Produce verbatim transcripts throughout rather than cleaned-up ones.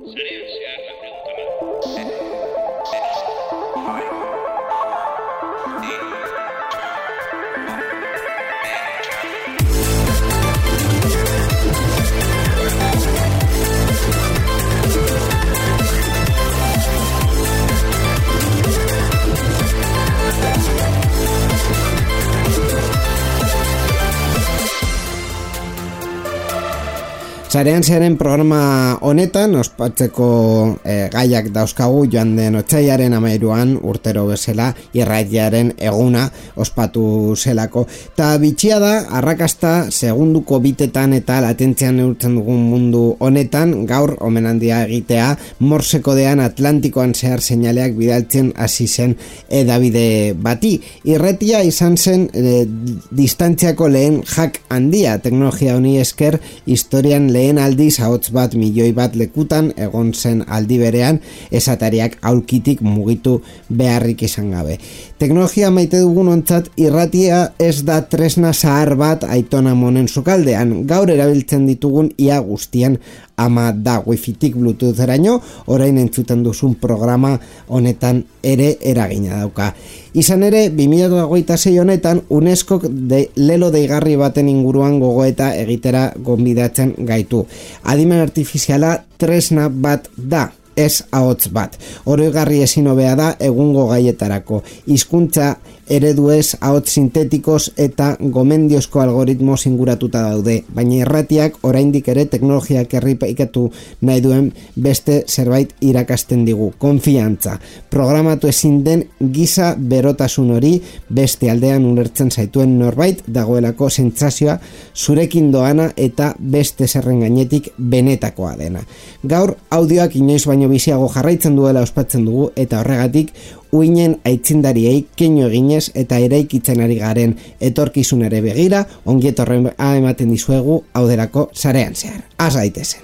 Sarean zearen programa honetan ospatzeko e, gaiak dauzkagu joan den otsailaren hamairuan urtero bezala irratiaren eguna ospatu zelako. Ta bitxia da, arrakasta segunduko bitetan eta latentzian neurtzen dugun mundu honetan gaur omenaldia egitea Morse kodean Atlantikoan zehar seinaleak bidaltzen hasi zen edabide bati. Irratia izan zen e, distantziako lehen hack handia, teknologia honi esker historian lehen aldiz ahots bat milioi bat lekutan egon zen aldi berean esatariak aulkitik mugitu beharrik izan gabe. Teknologia maite dugun ontzat irratia ez da tresna zahar bat Aitona Monen sukaldean, gaur erabiltzen ditugun ia guztien ama da wifitik bluetootheraino, orain entzuten duzun programa honetan ere eragina dauka. Izan ere, bi mila hogeita sei honetan UNESCO de, lelo deigarri baten inguruan gogoeta egitera gonbidatzen gaitu. Adimen artifiziala tresna bat da, ez ahots bat. Oroigarri ezin hobea da egungo gaietarako. Hizkuntza ereduez, ahots sintetikos eta gomendiozko algoritmos inguratuta daude, baina irratiak oraindik ere teknologiak erripaikatu nahi duen beste zerbait irakasten digu, konfiantza. Programatu ezin den giza berotasun hori beste aldean ulertzen zaituen norbait dagoelako sentsazioa zurekin doana eta beste zerren gainetik benetakoa dena. Gaur audioak inoiz baino biziago jarraitzen duela ospatzen dugu eta horregatik uinen aitzindariei keinu eginez eta eraikitzen ari garen etorkizunere begira ongietorren ematen dizuegu hauderako sarean zehar. Az gaitezen.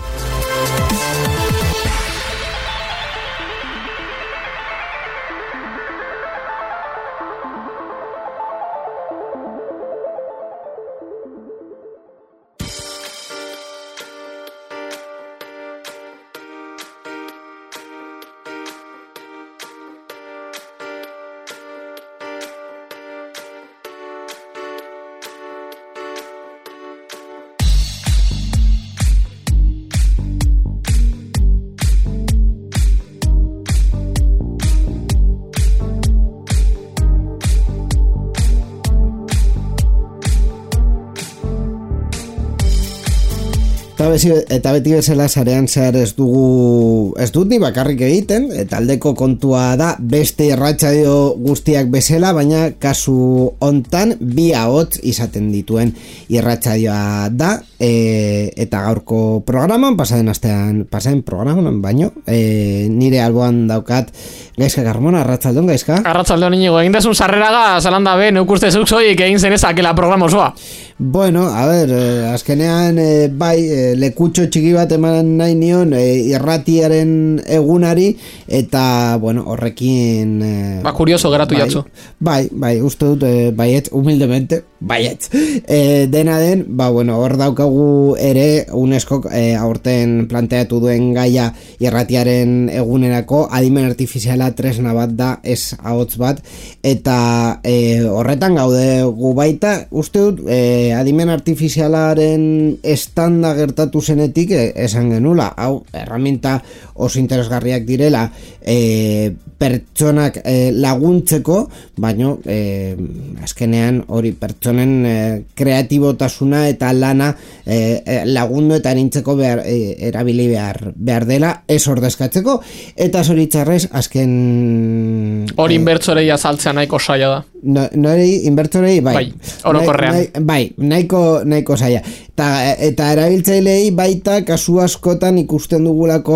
Eta beti bezala sarean zehar ez dugu ez dut ni bakarrik egiten, eta aldeko kontua da beste irratsaio guztiak bezala, baina kasu hontan bi ahots izaten dituen irratsaioa da, e, eta gaurko programan pasaden astean pasaden programan baino e, nire alboan daukat Gaizka Carmona. Arratzaldon, Gaizka? Arratzaldon, Inigo, egin desun sarreraga zalanda be, neukuste zuk zoik egin zenezakela programa osoa. Bueno, a ver, eh, azkenean eh, bai, eh, lekutxo txiki bat eman nahi nion eh, irratiaren egunari, eta, bueno, horrekin... Eh, ba, kurioso geratu bai, jatzu. Bai, bai, uste dut, eh, baiet, humildemente, baiet. Eh, dena den, ba, bueno, hor daukagu ere, UNESCO eh, aurten planteatu duen gaia irratiaren egunerako, adimen artifiziala tresna bat da, ez ahots bat, eta eh, horretan gaude gu baita, uste dut, eh, adimen artifizialaren estanda gertatu zenetik eh, esan genula, hau, erraminta oso interesgarriak direla eh, pertsonak eh, laguntzeko, baino eh, azkenean hori pertsonen eh, kreatibotasuna eta lana eh, lagundu eta nintzeko behar, eh, erabili behar, behar dela, ez ordezkatzeko, eta zoritzarrez azken... Hori eh, inbertsorei azaltzea nahiko saia da. No, nori inbertsorei bai. Bai, orokorrean. Nahi, bai, nahiko, nahiko saia. Ta, eta erabiltzailei baita kasu askotan ikusten dugulako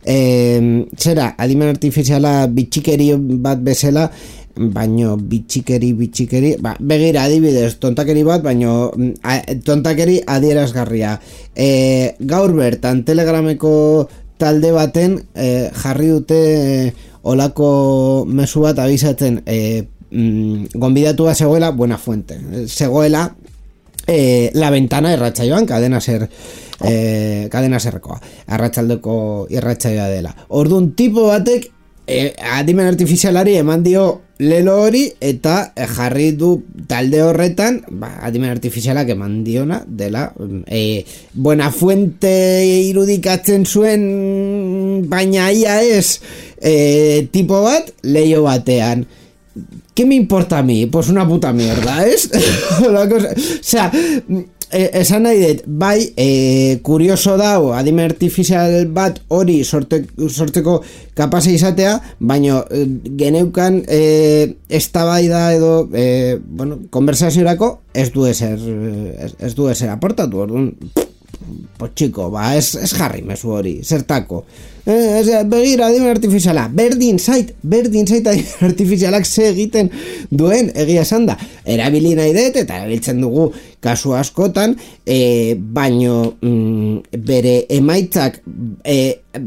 eh, zera, adimen artifiziala bitxikeri bat bezala, baino bitxikeri, bitxikeri, ba, begira adibidez, tontakeri bat, baino a, tontakeri adierazgarria. E, gaur bertan, Telegrameko talde baten e, jarri dute e, olako mezu bat abizatzen e, mm, gonbidatua zegoela, buena fuente, zegoela e, la ventana erratsaioan, cadena ser e, kadena zerrekoa, arratsaldeko irratsaioa dela. Orduan tipo batek e, adimen artifizialari eman dio lelo hori eta jarri du talde horretan, ba, adimen artifizialak eman diona dela e, buena fuente irudikatzen zuen, baina ia ez e, tipo bat leio batean. ¿Qué me importa a mí? Pues una puta mierda, ¿es? La cosa, o sea, eh, esan nahi dut, bai, eh, kurioso dau, adimen artifizial bat hori sorte, sortzeko kapasa izatea, baina eh, geneukan eh, eztabaida edo, eh, bueno, konversaziorako ez du ezer, ez, ez du ezer aportatu, orduan, pues chico, ba, ez, ez jarri mezu hori, zertako. Eh, begira, adimen artifiziala, berdin zait, berdin zait adimen artifizialak ze egiten duen, egia esan da, erabili nahi dut eta erabiltzen dugu kasu askotan, e, baino mm, bere emaitzak e,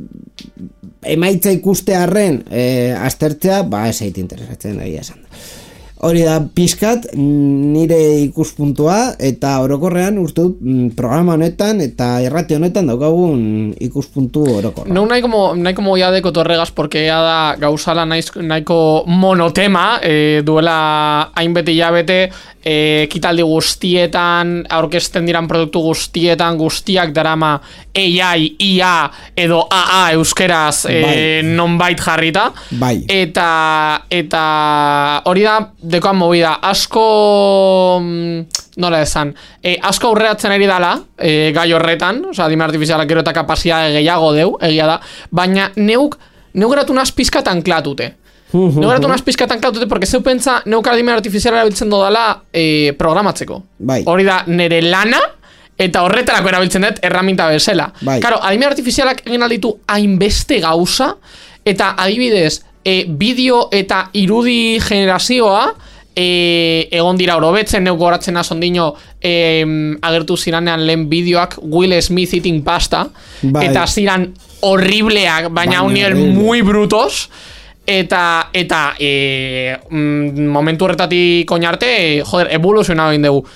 emaitza ikustearren e, aztertzea, ba ez zait interesatzen, egia esan da. Hori da pizkat nire ikuspuntua eta orokorrean uste dut programa honetan eta irrati honetan daukagun ikuspuntu orokorra. No nahiko mo, nahiko moia de cotorregas porque ya da gauzala nahiko monotema, eh, duela hainbete hilabete eh, kitaldi guztietan, aurkezten diran produktu guztietan, guztiak darama A I, I A edo A A euskeraz eh, nonbait jarrita. Bai. Eta, eta hori da dekoan movida, asko nola esan, e, asko aurreratzen ari dala e, gai horretan, oza, adimen artifizialak gero eta kapazia gehiago deu, egia da, baina neuk, neuk geratu naz pizkat anklatute. Neuk geratu naz pizkat anklatute, porque zeu pentsa neuk adimen artifiziala erabiltzen dodala e, programatzeko. Bai. Hori da, nere lana, eta horretarako erabiltzen dut erraminta bezala. Bai. Karo, adimen artifizialak egin alditu hainbeste gauza, eta adibidez, E, bideo eta irudi generazioa e, egon dira orobetzen, neuk goratzen azondino e, agertu ziranean lehen bideoak Will Smith eating pasta, bai. Eta ziran horribleak, baina un nivel muy brutos, eta eta e, momentu horretatik oinarte, e, joder, evoluzionatu egin dugu.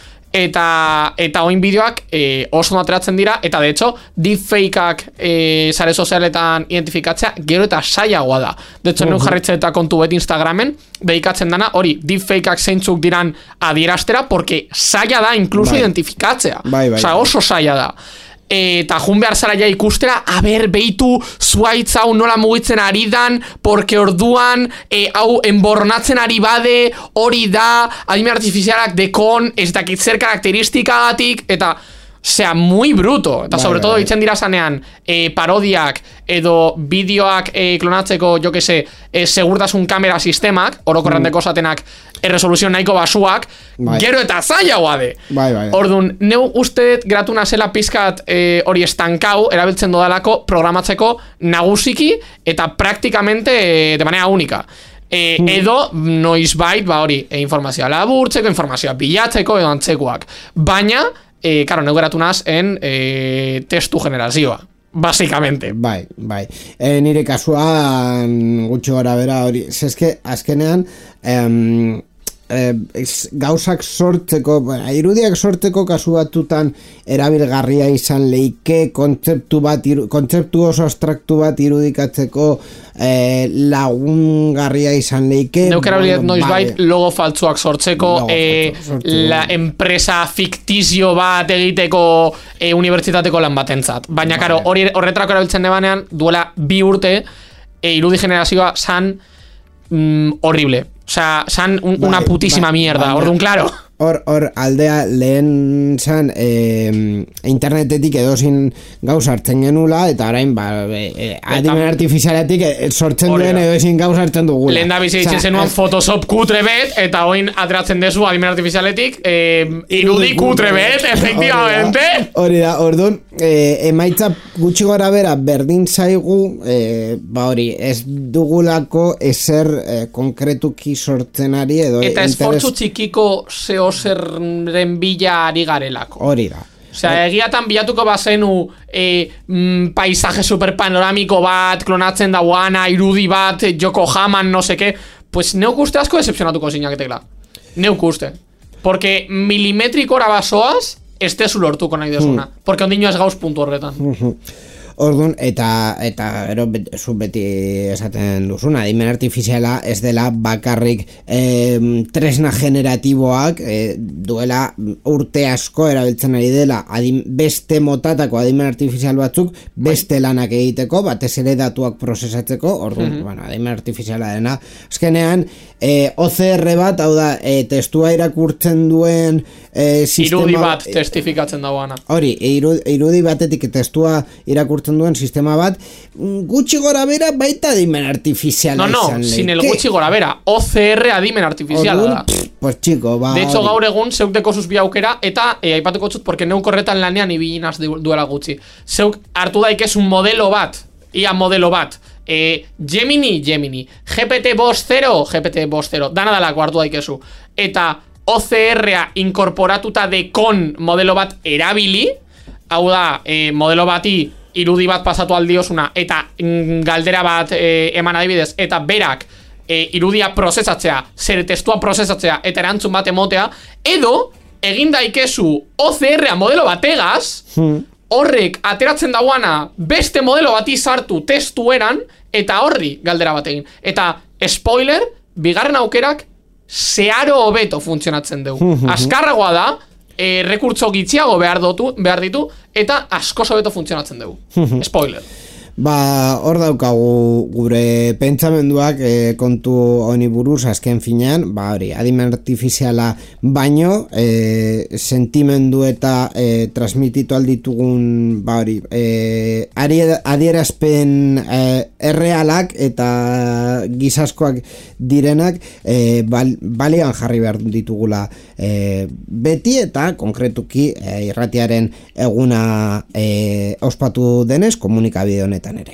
Eta eta oin bideoak e, oso ateratzen dira, eta de hecho deepfakeak e, sare sozialetan identifikatzea gero eta saiagoa da. De hecho, uh -huh. neuk jarritzen eta kontu bet Instagramen dedikatzen dana hori deepfakeak zeintzuk diran adieraztera, porque saia da incluso bai. Identifikatzea. Bai, bai, Osa, oso saia da. Eta jun behar zara ja ikustera, aber, beitu, zuaitz hau nola mugitzen ari dan, porque orduan, e, hau, enbornatzen ari bade, hori da, adimen artifizialak dekon, ez dakit zer karakteristikagatik, eta, osea, muy bruto. Eta, sobre todo, itzen dira zanean, e, parodiak, edo bideoak e, klonatzeko, jo que se, e, segurtasun kamera sistemak, orokorrandeko zatenak, erresoluzio nahiko basuak, bai. Gero eta zailagoa de. Bai, bai. Orduan, neu uste gratu nazela pizkat e, hori estankau, erabiltzen dodalako programatzeko nagusiki eta praktikamente e, de manera única. E, mm. Edo, noizbait, ba hori, e, informazioa laburtzeko, informazioa bilatzeko, edo antzekoak. Baina, e, karo, neu geratu naz en e, testu generazioa. Básicamente. Bai, bai. E, nire kasuan gutxo gara bera hori. Zezke, azkenean, em, e, gauzak sortzeko, bueno, irudiak sortzeko kasu batutan erabilgarria izan leike, kontzeptu bat, iru, kontzeptu oso abstraktu bat irudikatzeko e, lagungarria izan leike. Neuk erabiliet noizbait vale. Logo faltzuak sortzeko, logo e, sortzeko, la enpresa fiktizio bat egiteko e, unibertsitateko lan batentzat. Baina, karo, vale. Hori horretarako erabiltzen debanean, duela bi urte, e, irudi generazioa san mm, horrible. O sea, san un, bai, una putísima bai, mierda, orduan, claro. Hor, hor, aldea lehen zan eh, internetetik edozin gauz hartzen genula, eta orain, ba, eh, adimen artifizialetik eh, sortzen duen edozin gauz hartzen dugula. Lehen da bizi ditzen zenuen es... Photoshop kutre bet, eta oin ateratzen dezu adimen artifizialetik eh, irudi kutre bet, efectivamente. Hori da, orduan, eh, emaitza gutxi gora bera berdin zaigu, eh, ba hori, ez dugulako ezer eh, konkretuki sortzen ari, edo eta esfortzu txikiko zeo zerren bila ari garelako. Hori da. Osea, egiatan bilatuko bazenu e, mm, paisaje superpanoramiko bat, klonatzen dauana, irudi bat, Yokohaman, no seke, pues neuk uste asko decepcionatuko zinak tekla. Neuk uste. Porque milimetrikora basoaz, ez tezu lortuko nahi desuna. Mm. Porque ondino ez gauz puntu horretan. Mm-hmm. Orduan, eta eta gero zu beti esaten duzuna, adimen artifiziala ez dela bakarrik eh, tresna generatiboak eh, duela urte asko erabiltzen ari dela adim, beste motatako adimen artifizial batzuk beste lanak egiteko, batez ere datuak prozesatzeko, orduan, mm-hmm. bueno, adimen artifiziala dena, azkenean eh, O C R bat, hau da, eh, testua irakurtzen duen eh, sistema... Irudi bat testifikatzen dagoana. Hori, irudi, irudi batetik testua irakurtzen duen sistema bat, gutxi gora bera baita adimen artifiziala no, no, izan sin el gutxi gora bera, O C R adimen artifiziala da. Pff, pues chico, ba, de hecho, hori. gaur egun zeuk deko zuzbi aukera, eta eh, aipatuko txut, porque neuk horretan lanean ibilinaz duela gutxi. Zeuk hartu daikez un modelo bat, ia modelo bat, eh, Gemini, Gemini, G P T bost zero, G P T bost zero, dana dalako hartu daikezu, eta O C R-a inkorporatuta dekon modelo bat erabili, hau da, eh, modelo bati irudi bat pasatu aldiosuna, eta mm, galdera bat eh, eman adibidez, eta berak eh, irudia prozesatzea, zer testua prozesatzea, eta erantzun bat emotea, edo, egin daikezu O C R-a modelo bategaz, hmm. horrek ateratzen dauana beste modelo bati sartu testueran, eta horri galdera bat egin. Eta, spoiler, bigarren aukerak zeharo hobeto funtzionatzen dugu. Azkarragoa da, e, rekurtso gitxiago behar, dotu, behar ditu, eta asko hobeto funtzionatzen dugu. Spoiler. Ba, hor daukagu gure pentsamenduak e, kontu honi buruz azken finean, ba hori, adimen artifiziala baino, e, sentimendu eta e, transmititu alditugun, ba hori, e, adierazpen e, errealak eta gizaskoak direnak e, bal, balian jarri behar ditugula e, beti eta konkretuki e, irratiaren eguna e, ospatu denez komunikabide honetan ere.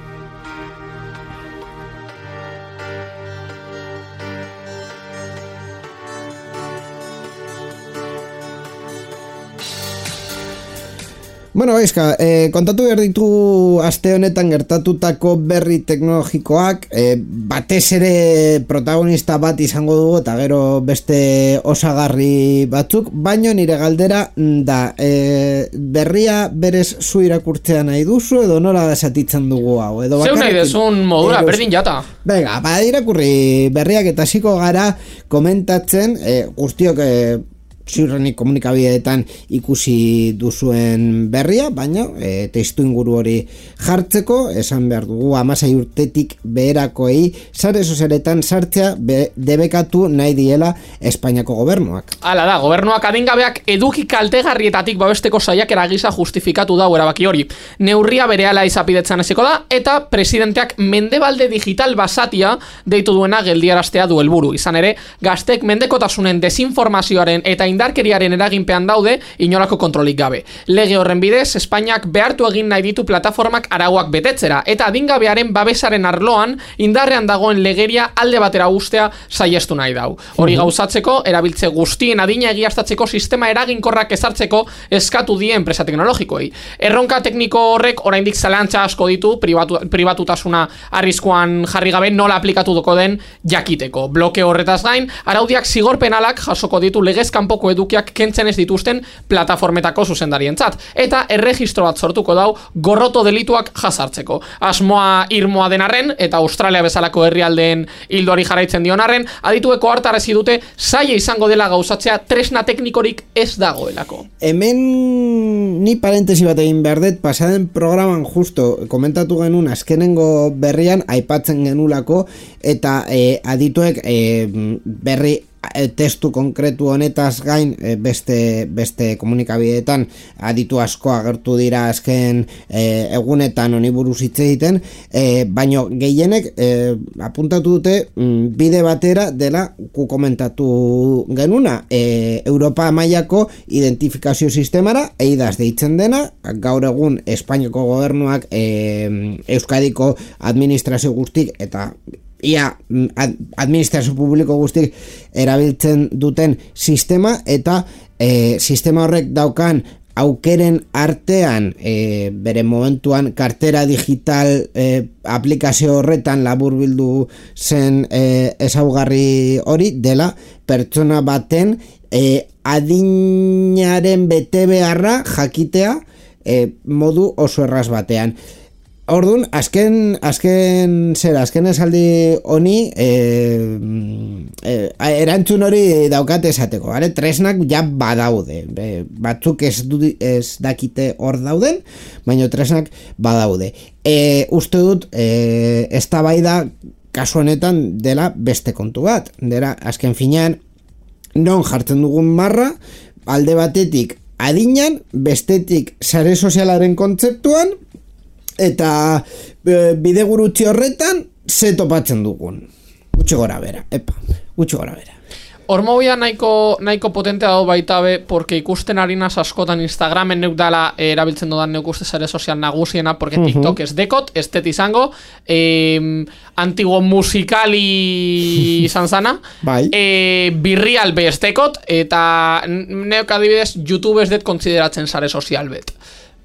Bueno, eska, eh, kontatu behar ditu aste honetan gertatutako berri teknologikoak, eh, batez ere protagonista bat izango dugu eta gero beste osagarri batzuk, baino nire galdera da, eh, berria berez zu irakurtzea nahi duzu edo nola desatitzen dugu hau? Edo zeu nahi dezun modura, berdin jata. Venga, ba, irakurri berriak eta hasiko gara komentatzen, eh, guztiok... Eh, ziurrenik komunikabideetan ikusi duzuen berria, baina e, testu inguru hori jartzeko, esan behar dugu hamasei urtetik beherakoei sare sozialetan sartzea be, debekatu nahi diela Espainiako gobernuak. Hala da, gobernuak adingabeak eduki kaltegarrietatik babesteko saiakera gisa justifikatu da erabaki hori. Neurria berehala izapidetzen hasiko da, eta presidenteak mendebalde digital basatia deitu duena geldiaraztea du helburu. Izan ere, gaztek mendekotasunen desinformazioaren eta indarkeriaren eraginpean daude inolako kontrolik gabe. Lege horren bidez, Espainiak behartu egin nahi ditu plataformak arauak betetzera, eta adingabearen babesaren arloan indarrean dagoen legeria alde batera ustea saiestu nahi dau. Hori gauzatzeko, erabiltze guztien adina egiaztatzeko sistema eraginkorrak ezartzeko eskatu die enpresa teknologikoei. Erronka tekniko horrek oraindik zalantza asko ditu, pribatu, pribatutasuna arriskuan jarri gabe nola aplikatuko den jakiteko. Bloke horretaz gain, araudiak zigor penalak jasoko ditu legez kanpoko edukiak kentzen ez dituzten plataformetako zuzendarientzat, eta erregistro bat sortuko dau gorroto delituak jasartzeko. Asmoa irmoa denarren, eta Australia bezalako herrialdeen ildoari jarraitzen dionarren, aditueko hartarezi dute zaila izango dela gauzatzea tresna teknikorik ez dagoelako. Hemen ni parentesi bat egin behar dut, pasaden programan justo komentatu genuen azkenengo berrian aipatzen genulako, eta eh, adituek eh, berri testu konkretu honetaz gain beste, beste komunikabideetan aditu asko agertu dira azken e, egunetan honi buruz hitz egiten, e, baino gehienek e, apuntatu dute m, bide batera dela ku komentatu genuna e, Europa mailako identifikazio sistemara eidaz deitzen dena, gaur egun Espainiako gobernuak e, Euskadiko administrazio guztik eta ia administrazio publiko guztik erabiltzen duten sistema, eta e, sistema horrek daukan aukeren artean e, bere momentuan kartera digital e, aplikazio horretan laburbildu zen e, ezaugarri hori dela pertsona baten e, adinaren bete beharra jakitea e, modu oso erraz batean. Orduan, azken, azken, zera, azken esaldi honi, e, e, erantzun hori daukate esateko, bale? Tresnak ja badaude, e, batzuk ez, du, ez dakite hor dauden, baina tresnak badaude. E, uste dut, e, eztabaida kasu honetan dela beste kontu bat, dela azken finean, non jartzen dugun marra, alde batetik adinan, bestetik sare sozialaren kontzeptuan, eta e, bidegurutzi horretan ze topatzen dugun. Gutxi gora bera, epa, gutxi gora bera. Hormobia nahiko, nahiko potentea dago baita be, porque ikusten harinaz askotan Instagramen neuk dala eh, erabiltzen dudan neuk uste sare sozial nagusiena, porque uh-huh. TikTok ez dekot, ez tet izango, eh, antigo musikali izan zana, bai. eh, birrial be ez dekot, eta neuk adibidez YouTube ez det konsideratzen sare sozial bet.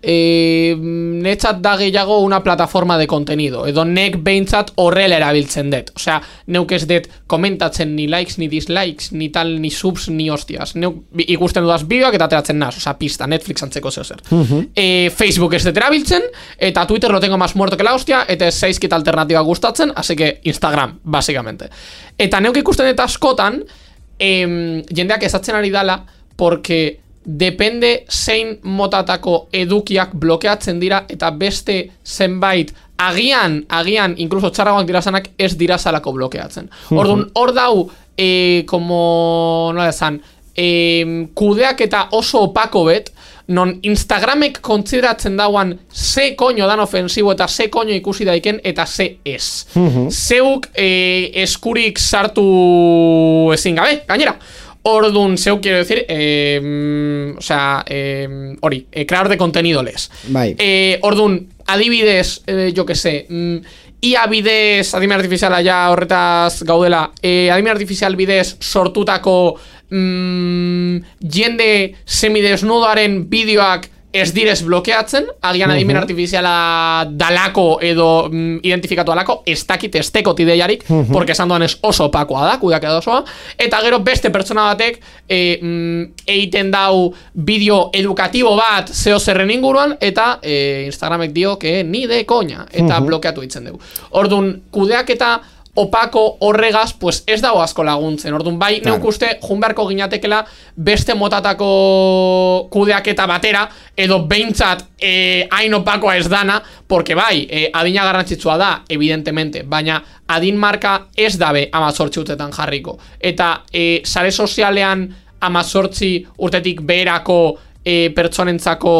E, netzat da gehiago una plataforma de contenido edo nek behintzat horrela erabiltzen dut, osea, neuk ez dut komentatzen ni likes, ni dislikes, ni tal, ni subs, ni hostias, neuk ikusten dudaz bideoak eta ateratzen naz, osea, pista, Netflix antzeko zeo zer. uh-huh. e, Facebook ez dut erabiltzen, eta Twitter lo tengo más muerto que la hostia, eta ez zaizkit alternatiba gustatzen, así que Instagram, básicamente. Eta neuk ikusten dut askotan, em, jendeak ezatzen ari dala, porque depende zein motatako edukiak blokeatzen dira eta beste zenbait agian, agian, incluso txarragoak dirazanak ez dirazalako blokeatzen. Orduan, hor dau, eh, como, nola esan, eh, kudeak eta oso opako bet, non Instagramek kontsideratzen dauan ze koño dan ofensibo eta ze koño ikusi daiken eta ze ez. Uh-huh. Zeuk eh, eskurik sartu ezin gabe, gainera. Orduan, zeu quiero decir, eh, o sea, eh, hori, eh, creador de contenido les. Bai. Eh, orduan, adibidez, eh, yo que sé, mm, ia bidez, adimen artifiziala ja horretaz gaudela, eh, adimen artifizial bidez sortutako mm, jende semidesnudoaren bideoak ez direz blokeatzen, agian adimen uh-huh. artifiziala dalako edo mm, identifikatu alako, ez dakit ez tekot ideiarik, uh-huh. porque esan doan ez oso opakoa da, kudak edo osoa, eta gero beste pertsona batek e, mm, eiten dau bideo edukatibo bat zeo zerren inguruan, eta e, Instagramek dio que ni de koña, eta uh-huh. blokeatu ditzen dugu. Orduan, kudeak eta opako horregaz, pues ez dago asko laguntzen. Orduan, bai, claro. Neuk uste, jun beharko ginatekela beste motatako kudeaketa batera, edo behintzat eh, hain opakoa ez dana, porque bai, eh, adina garrantzitsua da, evidentemente, baina adin marka ez dabe amazortzi urtetan jarriko. Eta eh, sare sozialean amazortzi urtetik beherako eh, pertsonentzako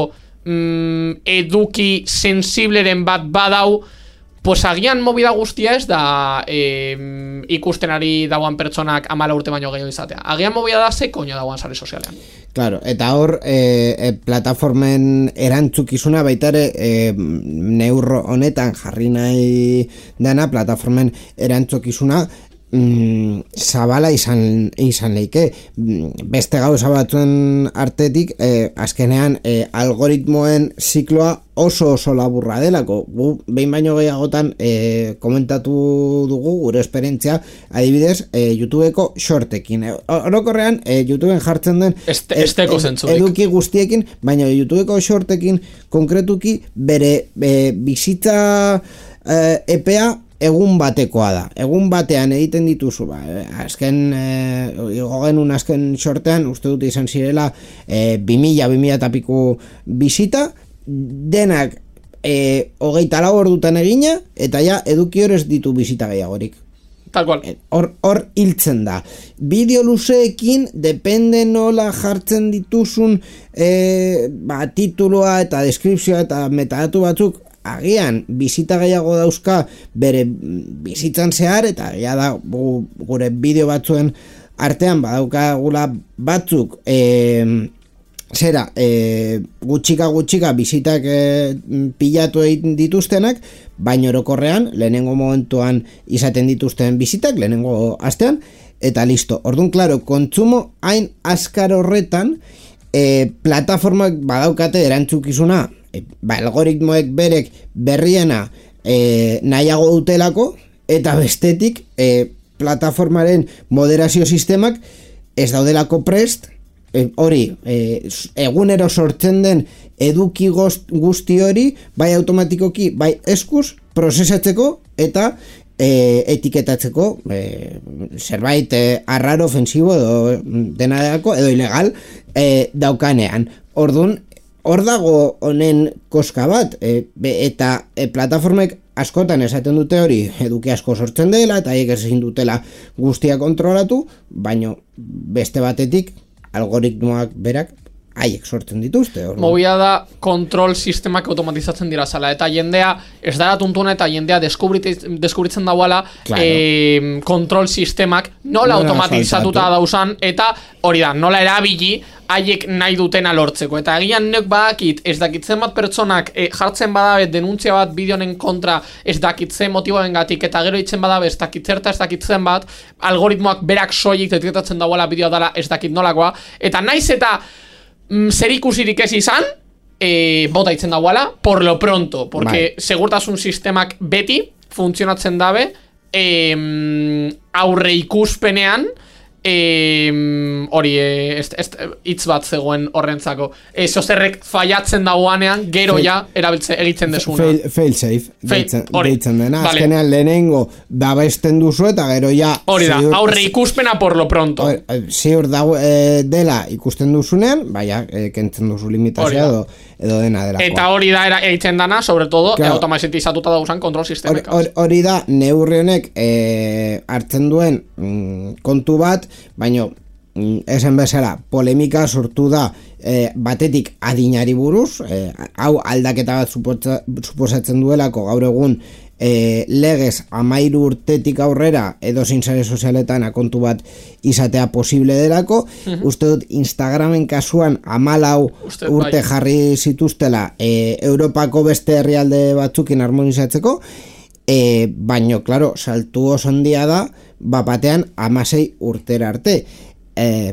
mm, eduki sensibleren bat badau, pues agian movida guztia ez da eh, ikusten ari dauan pertsonak amala urte baino gehiago izatea. Agian movida da ze koño dauan sare sozialean. Claro, eta hor e, e, plataformen erantzukizuna baita ere e, neurro honetan jarri nahi dana plataformen erantzukizuna mm, zabala izan, izan leike. Beste gauza batzuen artetik e, azkenean e, algoritmoen zikloa oso oso laburra delako. Gu behin baino gehiagotan e, komentatu dugu gure esperientzia adibidez e, YouTubeko shortekin. E, orokorrean e, YouTubeen jartzen den este, esteko zentzurik eduki guztiekin, baina YouTubeko shortekin konkretuki bere e, bizitza e, epea egun batekoa da. Egun batean egiten dituzu, ba, azken e, igo genuen azken shortean, uste dut izan zirela e, bimila, bimila eta piku bizita, denak e, hogeita lau ordutan egina, eta ja eduki horrez ditu bizita gehiagorik. Tal cual. Hor, hor hiltzen da. Bideo luzeekin, depende nola jartzen dituzun e, ba, tituloa eta deskripzioa eta metadatu batzuk, agian bizita gehiago dauzka bere bizitzan zehar, eta ja da gu, gure bideo batzuen artean badaukagula batzuk e, zera, e, gutxika gutxika bizitak e, pilatu egin dituztenak, baina orokorrean lehenengo momentuan izaten dituzten bizitak, lehenengo astean, eta listo. Orduan, klaro, kontsumo hain azkar horretan e, plataformak badaukate erantzukizuna, e, ba, algoritmoek berek berriena e, nahiago dutelako, eta bestetik e, plataformaren moderazio sistemak ez daudelako prest hori e, egunero sortzen den eduki guzti hori bai automatikoki, bai eskuz prozesatzeko eta e, etiketatzeko e, zerbait e, arraro, ofensibo edo dena dako, edo ilegal e, daukanean. Orduan, hor dago honen koska bat, e, eta e, plataformek askotan esaten dute hori eduki asko sortzen dela, eta haiek ezin dutela guztia kontrolatu, baino beste batetik algoritmoak berak haiek sortzen dituzte. Movida da kontrol sistemak automatizatzen dira zala, eta jendea ez dara tuntuna eta jendea deskubritzen dauala claro. e, kontrol sistemak nola, nola automatizatuta dauzan, eta hori da, nola erabili haiek nahi dutena lortzeko. Eta egian neuk badakit, ez dakitzen bat pertsonak e, jartzen badabe denuntzia bat bideonen kontra ez dakitzen motiboen gatik, eta gero itzen badabe ez dakitzerta ez dakitzen bat, algoritmoak berak soilik detektatzen dauela bideoa dela ez dakit nolakoa, eta naiz eta mm, zer ikusirik ez izan, e, bota itzen dauela, por lo pronto, porque bai. Segurtasun sistemak beti funtzionatzen dabe, e, aurre ikuspenean, hori e, hitz bat zegoen horrentzako e, zozerrek faiatzen dagoanean gero fail, ja erabiltze egiten desuna fail, fail safe deitzen, deitzen dena vale. Azkenean lehenengo babesten duzu eta gero ja hori da, aurre ikuspena por lo pronto ziur dago e, dela ikusten duzunean baina e, kentzen duzu limitazioa edo, edo dena delakoa eta hori da era, egiten dana sobre todo claro. automatizatuta dauzan kontrol sistemekaz hori, hori da neurri honek e, hartzen duen mm, kontu bat baino esan bezala polemika sortu da e, batetik adinari buruz e, hau aldaketa bat suposa, suposatzen duelako gaur egun e, legez amairu urtetik aurrera edozein sare sozialetan akontu bat izatea posible delako uh-huh. Uste dut Instagramen kasuan hamalau urte bai. Jarri zituztela e, Europako beste herrialde batzukin harmonizatzeko e, baino, klaro, saltu oso handia da bapatean hamasei urtera arte e,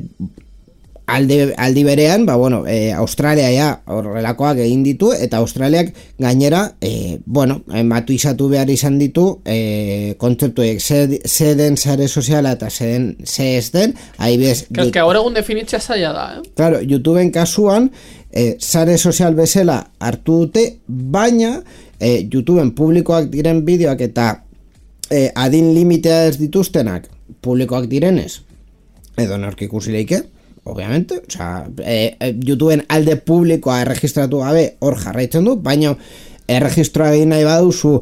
alde, aldi berean ba, bueno, e, Australia ja horrelakoak egin ditu eta Australiak gainera e, bueno, matu izatu behar izan ditu e, kontzeptuek ze den sare soziala eta ze den ze ez den adibidez que gaur egun definitzea zaila da eh? Claro, YouTubeen kasuan e, sare sozial bezala hartu dute baina e, YouTubeen publikoak diren bideoak eta E, adin limitea ez dituztenak publikoak direnez edo nork ikusi leike obviamente, o sea, e, e, YouTubeen alde publikoa erregistratu gabe hor jarraitzen du, baina erregistroa egin nahi baduzu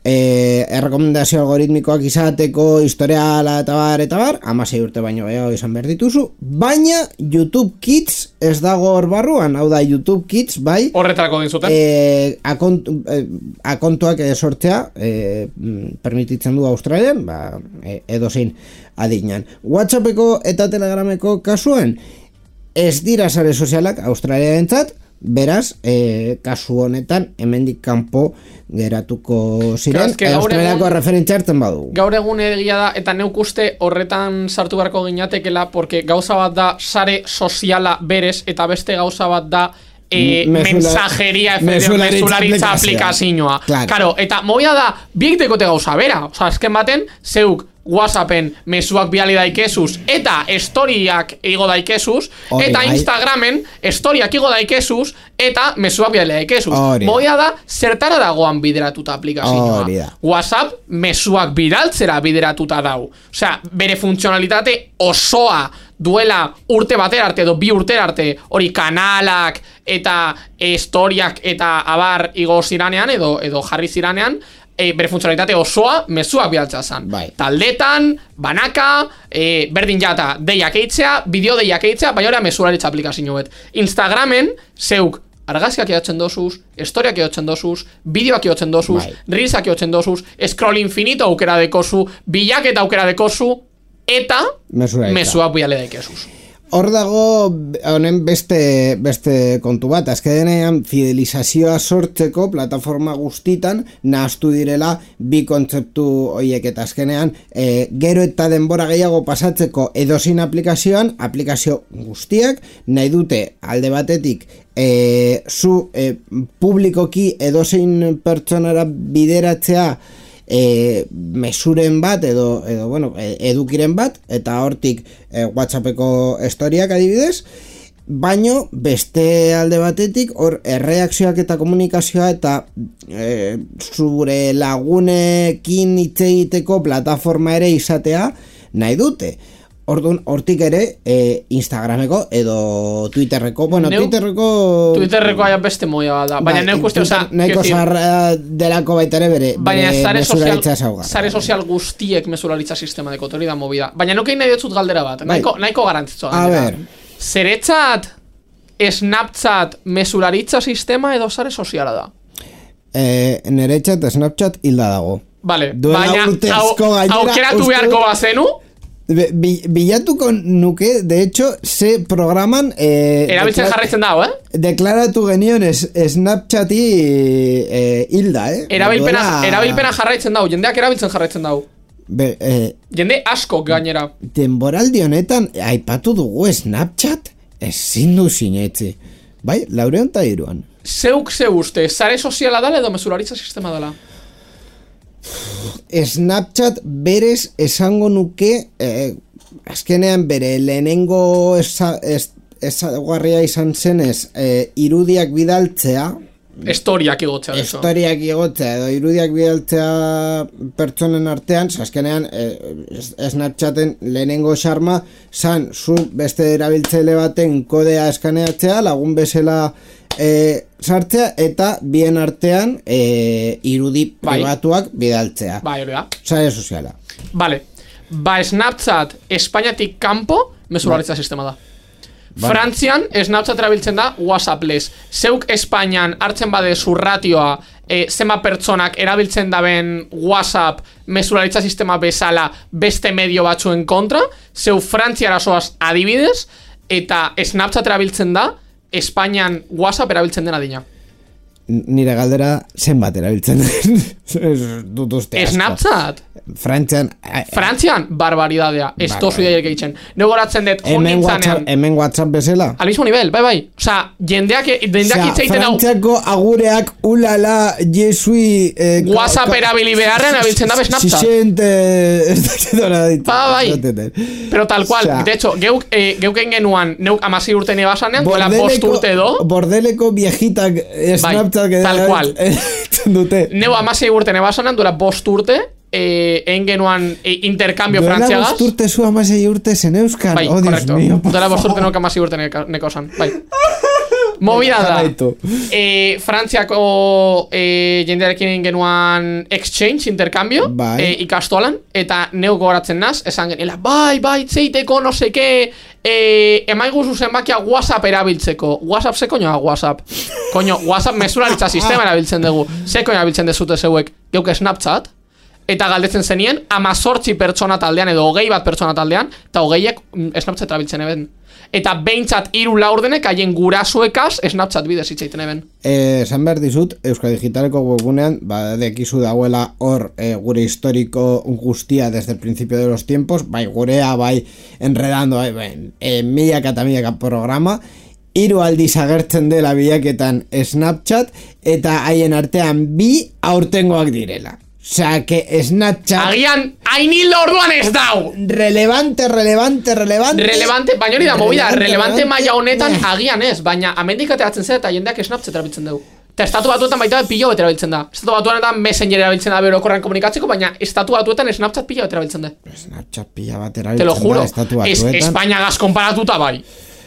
e, errekomendazio algoritmikoak izateko historiala eta bar eta bar hamasei urte baino gehiago izan behar dituzu baina YouTube Kids ez dago hor barruan, hau da YouTube Kids bai horretarako egin zuten e, akont, e, akontuak sortzea e, permititzen du Australian ba, e, edozein adinan WhatsAppeko eta Telegrameko kasuen ez dira sare sozialak Australiarentzat beraz, e, kasu honetan hemendik kanpo geratuko ziren Australiako referentzia hartzen badu. Gaur egun egia da eta neuk uste horretan sartu beharko ginatekela porque gauza bat da sare soziala berez eta beste gauza bat da e, mensajeria mesularitza aplikazioa. Claro. Claro, eta movida da biek dekote gauza bera, osea, azken baten zeuk WhatsAppen mezuak biali daikezuz eta historiak igo daikezuz eta Instagramen historiak igo daikezuz eta mezuak biali daikezuz. Moia da zertara dagoan bideratuta aplikazioa. WhatsApp mezuak bidaltzera bideratuta dau. Osea, bere funtzionalitate osoa duela urte batera arte edo bi urtera arte hori kanalak eta historiak eta abar igo ziranean edo, edo jarri ziranean E, bere funtzionalitate osoa mezuak bidaltza zan bai. Taldetan, banaka e, berdin jata deiak eitzea bideo deiak eitzea, bai hori mezularitza aplikazio bet Instagramen zeuk argazkiak eotzen dozuz, historiak eotzen dozuz bideoak eotzen dozuz, bai. Reelsak eotzen dozuz scroll infinito aukera dekozu bilak eta aukera dekozu eta mezuak bidale daikezuz. Hor dago honen beste, beste kontu bat, azkenean fidelizazioa sortzeko plataforma guztitan nahaztu direla bi kontzeptu horiek eta azkenean e, gero eta denbora gehiago pasatzeko edozein aplikazioan, aplikazio guztiak nahi dute alde batetik e, zu e, publikoki edozein pertsonara bideratzea E, mesuren bat edo, edo bueno, edukiren bat eta hortik e, WhatsAppeko historiak adibidez baino beste alde batetik hor erreakzioak eta komunikazioa eta e, zure lagunekin hitz egiteko plataforma ere izatea nahi dute. Orduan, hortik ere, e, Instagrameko edo Twitterreko, bueno, Neu, Twitterreko... Twitterreko aia beste moia da, baina bai, neu kuste, oza... Nahiko zarra delako baita ere bere, baina bere sare sozial, zaugarra. sare sozial guztiek mesularitza sistema deko, hori da movida. Baina nukein nahi dut galdera bat, nahiko, nahiko garantzitzo galdera. A ber... Zeretzat, Snapchat mesularitza sistema edo sare soziala da? Eh, Neretzat Snapchat hilda dago. Vale, Duela baina urtezko gainera, aukeratu uste- beharko bazenu, Bi, bilatuko nuke, de hecho, ze programan... Eh, erabiltzen dekla- jarraitzen dago, eh? Deklaratu genion es, Snapchati eh, hilda, eh? Erabilpena, Duela- erabilpena jarraitzen dago, jendeak erabiltzen jarraitzen dago. Be, eh, Jende asko gainera. denboraldi honetan aipatu dugu Snapchat ezin du sinetzi. Bai, laureon eta iruan. Zeuk ze uste, sare soziala dala edo mesularitza sistema dala? Snapchat berez esango nuke eh, azkenean bere lehenengo esa, es, ezaguarria izan zenez eh, irudiak bidaltzea, Historiak igotzea eso. historiak igotzea edo irudiak bidaltzea pertsonen artean, azkenean eh, Snapchaten lehenengo xarma zan zu beste erabiltzaile baten kodea eskaneatzea, lagun bezala eh, sartzea eta bien artean eh, irudi Bai. pribatuak bidaltzea. Bai, hori da. Sare soziala. Vale, ba Snapchat Espainiatik kanpo mesularitza sistema da. Vale. Frantzian Snapchat erabiltzen da WhatsApp lez. Zeuk Espainian hartzen bade zurratioa e, zema pertsonak erabiltzen daben WhatsApp mesularitza sistema bezala beste medio batzuen kontra, zeu Frantziara soaz adibidez, eta Snapchat erabiltzen da Espainian WhatsApp erabiltzen dena dina. Nire galdera zenbat erabiltzen den. Dut uste asko. Snapchat? Frantzian Frantzian, barbaridadea. Ez Bai, tozu bai. ideiak egiten. Nego goratzen dut, hemen WhatsApp, jondintzanean. hemen WhatsApp bezala. Al mismo nivel, bai, bai. Osa, jendeak, jendeak hitz egiten hau. Frantziako agureak ulala jesui eh, WhatsApp erabili beharren abiltzen dabe Snapchat. Sixente ez dakit nola ditu. Ba, bai. Pero tal cual, Osea, de hecho, geuk, eh, geuken genuan, neuk amasi urte nebasanean, duela bost urte edo, Bordeleko viejitak eh, Bai, Snapchat que tal cual. dute. neu amasi urte nebasanean, duela bost urte, eh, egin genuan eh, intercambio Duela frantziagaz. bost urte zu amasei urte zen euskan. Bai, Oh, Dios correcto. mío. Duela bost urte neuk amasi urte neko, neko san. Bai. Movida da. Jarraitu. Eh, Frantziako eh, jendearekin egin genuan exchange, intercambio, Bai. eh, ikastolan, eta neu gogoratzen naz, esan genila, bai, bai, tzeiteko, no seke, eh, emaiguzu zenbakia WhatsApp erabiltzeko. WhatsApp ze koñoa WhatsApp? Koño, WhatsApp mesularitza sistema erabiltzen dugu. Ze koño erabiltzen dezute zeuek? Geuk Snapchat? Eta galdetzen zenien, amazortzi pertsona taldean edo hogei bat pertsona taldean, eta hogeiek mm, Snapchat erabiltzen eben. Eta behintzat hiru laurdenek haien gurasuekaz Snapchat bidez hitz egiten eben. Eh, esan behar dizut, Euskal Digitaleko webgunean, ba, dekizu dagoela hor eh, gure historiko guztia desde el principio de los tiempos, bai gurea, bai enredando, bai, bai eh, milaka eta milaka programa, hiru aldiz agertzen dela bilaketan Snapchat, eta haien artean bi aurtengoak direla. Osea, que Snapchat... Agian, hainildo orduan ez dau! Relevante, relevante, relevante... Relevante, baina hori da movida, relevante maila honetan eh. agian ez, baina amendik ateratzen zen eta jendeak Snapchat erabiltzen dugu. Eta estatu batuetan baita pilo bet erabiltzen da. Estatu batuetan Messenger erabiltzen da berokorren komunikatzeko, baina estatu batuetan Snapchat pilo bet erabiltzen da. Snapchat pila bat Te lo erabiltzen juro, da, estatu es, batuetan. Espainiagaz konparatuta bai.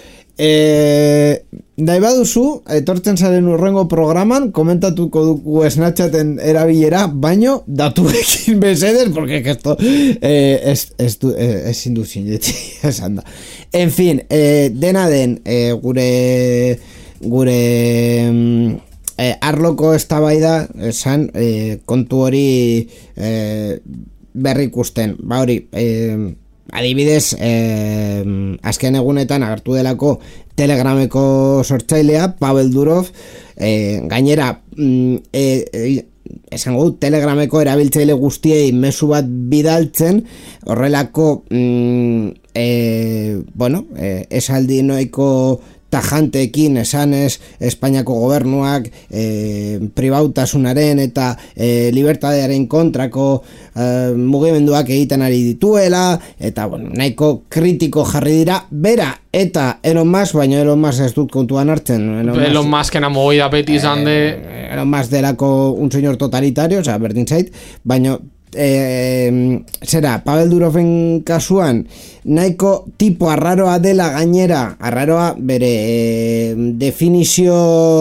Eh, nahi baduzu, etortzen zaren urrengo programan, komentatuko dugu Snapchaten erabilera, baino datuekin besedez, porque esto eh, ez, ez, du, eh, ezin du sinetxi esan da. En fin, eh, dena den, eh, gure gure mm, eh, arloko eztabaida esan eh, kontu hori eh, berri ikusten. Ba hori, eh, adibidez, eh, azken egunetan agertu delako Telegrameko sortzailea, Pavel Durov, eh, gainera, mm, eh, eh, esango dut, Telegrameko erabiltzaile guztiei mezu bat bidaltzen, horrelako, mm, eh, bueno, eh, esaldi noiko tajanteekin esanez Espainiako gobernuak e, pribautasunaren eta e, libertadearen kontrako e, mugimenduak egiten ari dituela, eta bueno, nahiko kritiko jarri dira bera eta Elon Musk, baina Elon Musk ez dut kontuan hartzen. Elon, Elon Musk ena movida beti izan de... Eh, Elon Musk delako un señor totalitario, oza, berdin zait, baina Eh, zera, Pavel Durofen kasuan nahiko tipo arraroa dela, gainera arraroa bere eh, definizio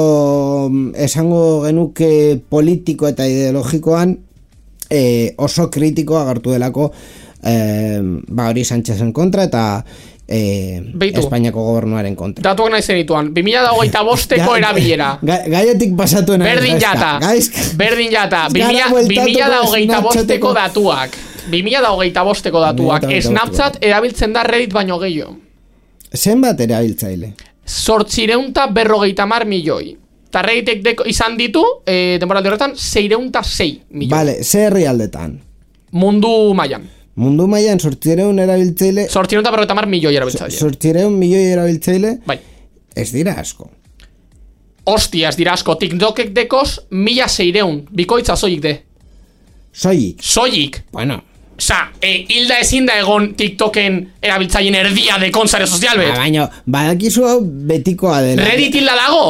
esango genuke politiko eta ideologikoan eh, oso kritiko agertu delako eh, ba hori Sánchezen kontra eta eh, Espainiako gobernuaren kontra. Datuak nahi zenituan, bi mila hogeita bosteko erabilera. Ga, gaietik pasatuen Berdin jata, berdin jata, bi mila hogeita bosteko datuak. bi mila hogeita bosteko datuak. Snapchat erabiltzen da Reddit baino gehiago. Zenbat erabiltzaile? Zortzireunta berrogeita mar milioi. Eta Redditek deko izan ditu, eh, temporaldi horretan, seireunta sei milioi. Vale, ze herrialdetan? Mundu mailan. Mundu mailan sortzireun erabiltzaile... Sortzireun eta berrogeita mar milioi erabiltzaile. Sortzireun milioi erabiltzaile... Bai. Ez dira asko. Hostia, ez dira asko. TikTokek dekoz mila seireun. Bikoitza soilik de. Soilik? Soilik. Bueno. Osa, e, hilda ezin da egon TikToken erabiltzaileen erdia de konsare sozial bet. Ba, baina, badakizu hau betikoa dela. Reddit hilda dago?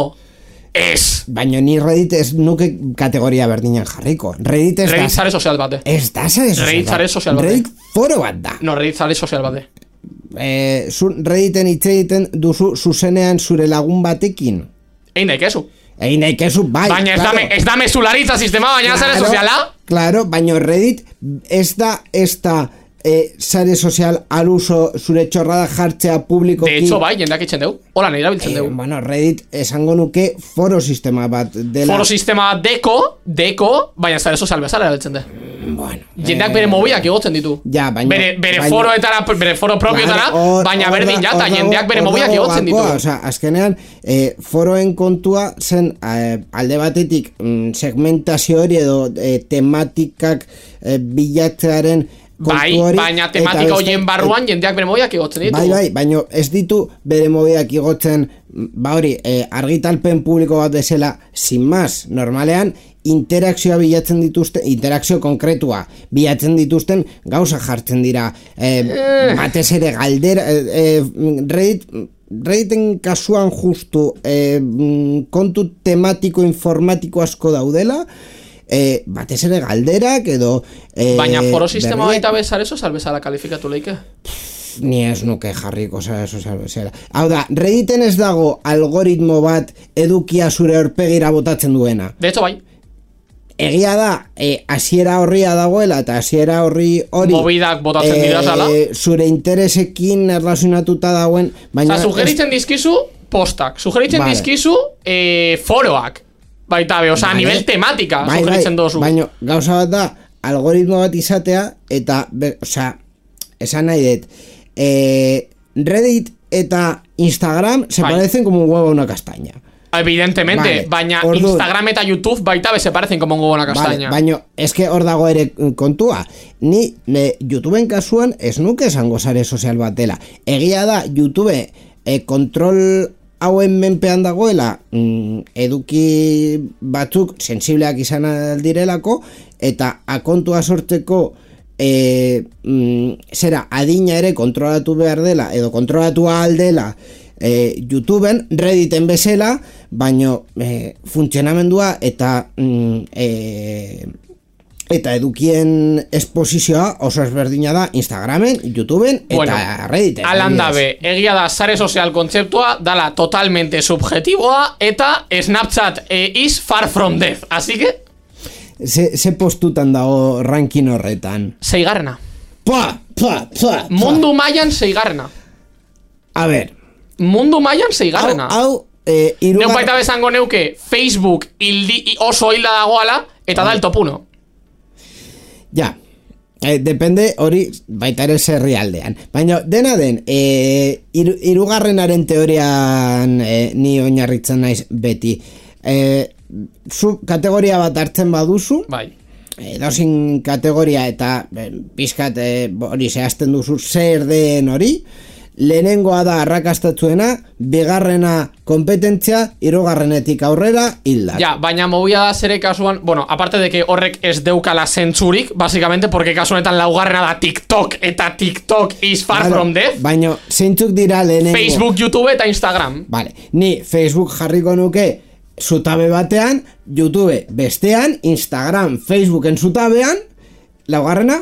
Ez. Baina ni Reddit ez nuke kategoria berdinan jarriko. Reddit ez Reddit da... zare sozial bate. Ez da zare sozial Reddit zare sozial bate. Reddit foro bat da. No, Reddit zare sozial bate. Eh, zu, Redditen hitz egiten duzu zuzenean zure lagun batekin. Egin daikezu. Egin daikezu, bai. Baina ez, claro. dame, ez da mesularitza sistema, baina claro, zare soziala? Claro, baina Reddit ez da, ez da eh, zare sozial aluso zure txorrada jartzea publikoki. De hecho, bai, jendeak itxen deu. Hola, nahi erabiltzen eh, deu. Bueno, Reddit esango nuke foro sistema bat dela. Foro sistema deko, deko, baina zare sozial bezala erabiltzen de. Bueno, jendeak eh, bere mobiak igotzen ditu. Ja, baina, bere, bere baina, foroetara, bere foro propiotara, or, baina or, berdin jata, or, jendeak bere or, mobiak or, igotzen ditu. Osa, azkenean, eh, foroen kontua zen eh, alde batetik mm, segmentazio hori edo eh, tematikak eh, bilatzearen Bai, hori, baina tematika horien barruan et, jendeak bere mobiak igotzen ditu. Bai, bai, baina ez ditu bere mobiak igotzen, ba hori, eh, argitalpen publiko bat desela, sin más, normalean, interakzioa bilatzen dituzten, interakzio konkretua bilatzen dituzten gauza jartzen dira. Eh, eh. Batez ere galdera, eh, eh, Reddit, Redditen kasuan justu eh, kontu tematiko informatiko asko daudela, Eh, batez ere galderak edo eh, baina foro sistema baita bezar eso salbezala kalifikatu leike ni ez nuke jarriko eso salbezala. Hau da, Redditen ez dago algoritmo bat edukia zure aurpegira botatzen duena. De hecho bai. Egia da, eh, hasiera horria dagoela eta hasiera horri hori mobidak botatzen eh, dira zala zure interesekin erlazionatuta dagoen, baina oza, sugeritzen es... dizkizu postak, sugeritzen vale. dizkizu eh, foroak baita be, oza, a nivel tematika bai, sugeritzen bai, dozu. Baina gauza bat da, algoritmo bat izatea eta, oza, esan nahi dut, eh, Reddit eta Instagram se bai. parecen como un huevo a una castaña. Evidentemente, vale, baina ordu... Instagram eta YouTube baita be se parecen como un huevo a una castaña. Vale, baina, es que hor dago ere kontua. Ni ne, YouTubeen kasuan ez nuke esango sare sozial bat dela. Egia da, YouTube eh, kontrol hauen menpean dagoela mm, eduki batzuk sensibleak izan aldirelako eta akontua sortzeko e, mm, zera adina ere kontrolatu behar dela edo kontrolatu ahal dela e, YouTubeen, Redditen bezala, baino e, funtzionamendua eta mm, e, eta edukien esposizioa oso ezberdina da Instagramen, YouTubeen eta bueno, Redditen. Alandabe, egia da sare sozial kontzeptua dala totalmente subjetiboa eta Snapchat eh, is far from death, así que ze, ze postutan dago ranking horretan? Seigarrena. Pa, pa, pa, mundu mailan seigarrena. A ver, mundu mailan seigarrena. Hau, hau eh, irugar... Neu baita bezango neuke Facebook hildi, oso hilda dagoala eta da el top uno. Ja, eh, depende hori baita ere zerrialdean. Baina dena den, eh, iru, irugarrenaren teorian eh, ni oinarritzen naiz beti. Eh, zu kategoria bat hartzen baduzu, bai. Edozin kategoria eta eh, pizkat hori eh, zehazten duzu zer den hori, lehenengoa da arrakastatzuena, bigarrena kompetentzia, hirugarrenetik aurrera hilda. Ja, baina movida da zere kasuan, bueno, aparte de que horrek ez deukala zentzurik, básicamente, porque kasu honetan laugarrena da TikTok, eta TikTok is far Claro, from death. baina zeintzuk dira lehenengo. Facebook, YouTube eta Instagram. Vale, ni Facebook jarriko nuke zutabe batean, YouTube bestean, Instagram, Facebooken zutabean, laugarrena?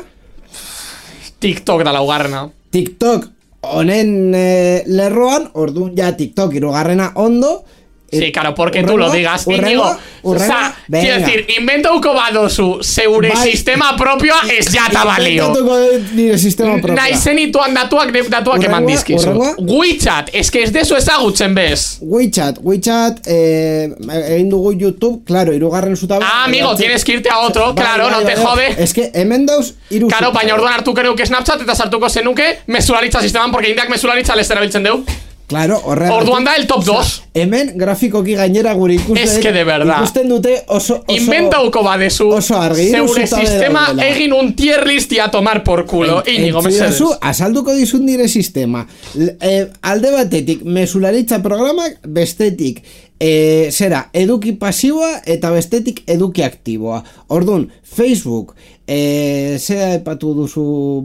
TikTok da laugarrena. TikTok honen eh, lerroan, orduan ja TikTok hirugarrena ondo. Sí, claro, porque tú lo digas, Íñigo. O sea, quiero decir, inventauko badozu zeure Bai. sistema propioa ez jata balio. Inventatuko nire sistema propioa. Naizen ituan datuak, datuak eman Hurrengoa, dizkizu. hurrengoa. WeChat, es que ez dezu ezagutzen bez. WeChat, WeChat, eh, egin dugu YouTube, claro, hirugarren zutabe. Ah, amigo, tienes que irte a otro, Bai, claro, bai, no te bai, jode. Es que hemen dauz hiru Claro, zutabe. baina orduan hartuko neuke Snapchat eta sartuko zenuke mesularitza sisteman, porque indak mesularitza lez erabiltzen deu. Claro, horregatik. Orduan da el top dos. Hemen grafikoki gainera gure ikusten. Es que de verdad. Ikusten dute oso oso Inventauko badezu oso argi, hiru zeure zutabe sistema daudela. egin un tier list y a tomar por culo. Íñigo, mesedes. Entzudazu, azalduko dizun nire sistema. L- eh, alde batetik mesularitza programak, bestetik eh, zera, eduki pasiboa eta bestetik eduki aktiboa. Orduan, Facebook, eh, zera epatu duzu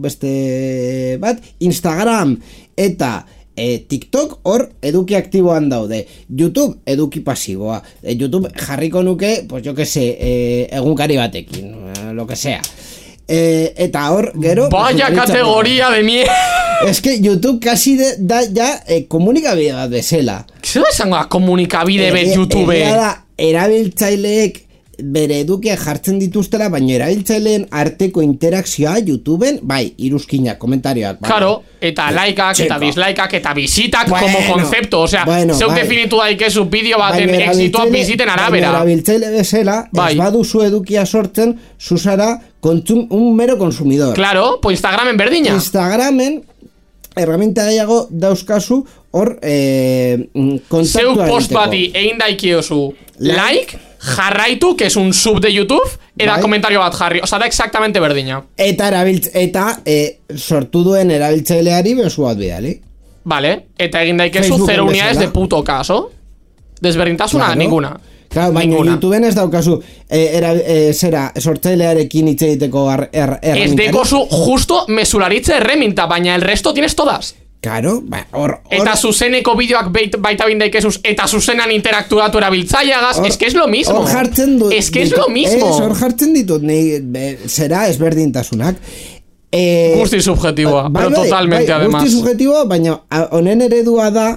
beste bat, Instagram eta E, TikTok hor eduki aktiboan daude. YouTube eduki pasiboa. E, YouTube jarriko nuke, pues yo que sé, e, egunkari batekin, e, lo que sea. E, eta hor, gero... Vaya categoría de mierda. Es que YouTube casi de, da ya e, komunikabide bat bezala. Zer esango da komunikabide bet Egia- YouTube? egia da, erabiltzaileek bere edukiak jartzen dituztela, baina erabiltzaileen arteko interakzioa YouTubeen, bai, iruzkinak, komentarioak, bai. Claro, eta likeak, eta Chico. dislikeak, eta visitak Bueno, como concepto. O sea, bueno, zeuk bai. definitu daikezu bideo baten Baina exitoa erabiltzaile- biziten baina arabera. erabiltzaile bezala, Bai. ez baduzu edukia sortzen, zuzara kontsum, un mero consumidor. Claro, pues Instagramen berdina. Instagramen herramienta gehiago dauzkazu hor eh, kontaktua Zeuk post egiteko. bati egin daikiozu Like. like, jarraitu, que es un sub de YouTube, eta Bai. komentario bat jarri. O sea, da exactamente berdina. Eta erabiltz, eta eh, sortu duen erabiltzaileari bezu bat bidali. Vale, eta egin daikezu Facebooken cero unidades bezala. de puto caso. Desberdintasuna, Claro. ninguna. Claro, baina Ninguna. YouTubeen ez daukazu eh, era, eh, zera, sortzailearekin hitz egiteko er, er, Ez erremintari. dekozu justo mesularitza erreminta, baina el resto tienes todas. Claro, ba, hor, hor, Eta zuzeneko bideoak bait, baita bindaikezuz, eta zuzenan interaktuatu erabiltzaileagaz, hor- es que es lo mismo. Hor jartzen dut. Es que es ditu- lo mismo. Ez, hor jartzen ditut, nei, be, zera ezberdintasunak. Eh, Guzti subjetiboa, bai, pero bai, totalmente bai, además. Guzti subjetiboa, baina a- honen eredua da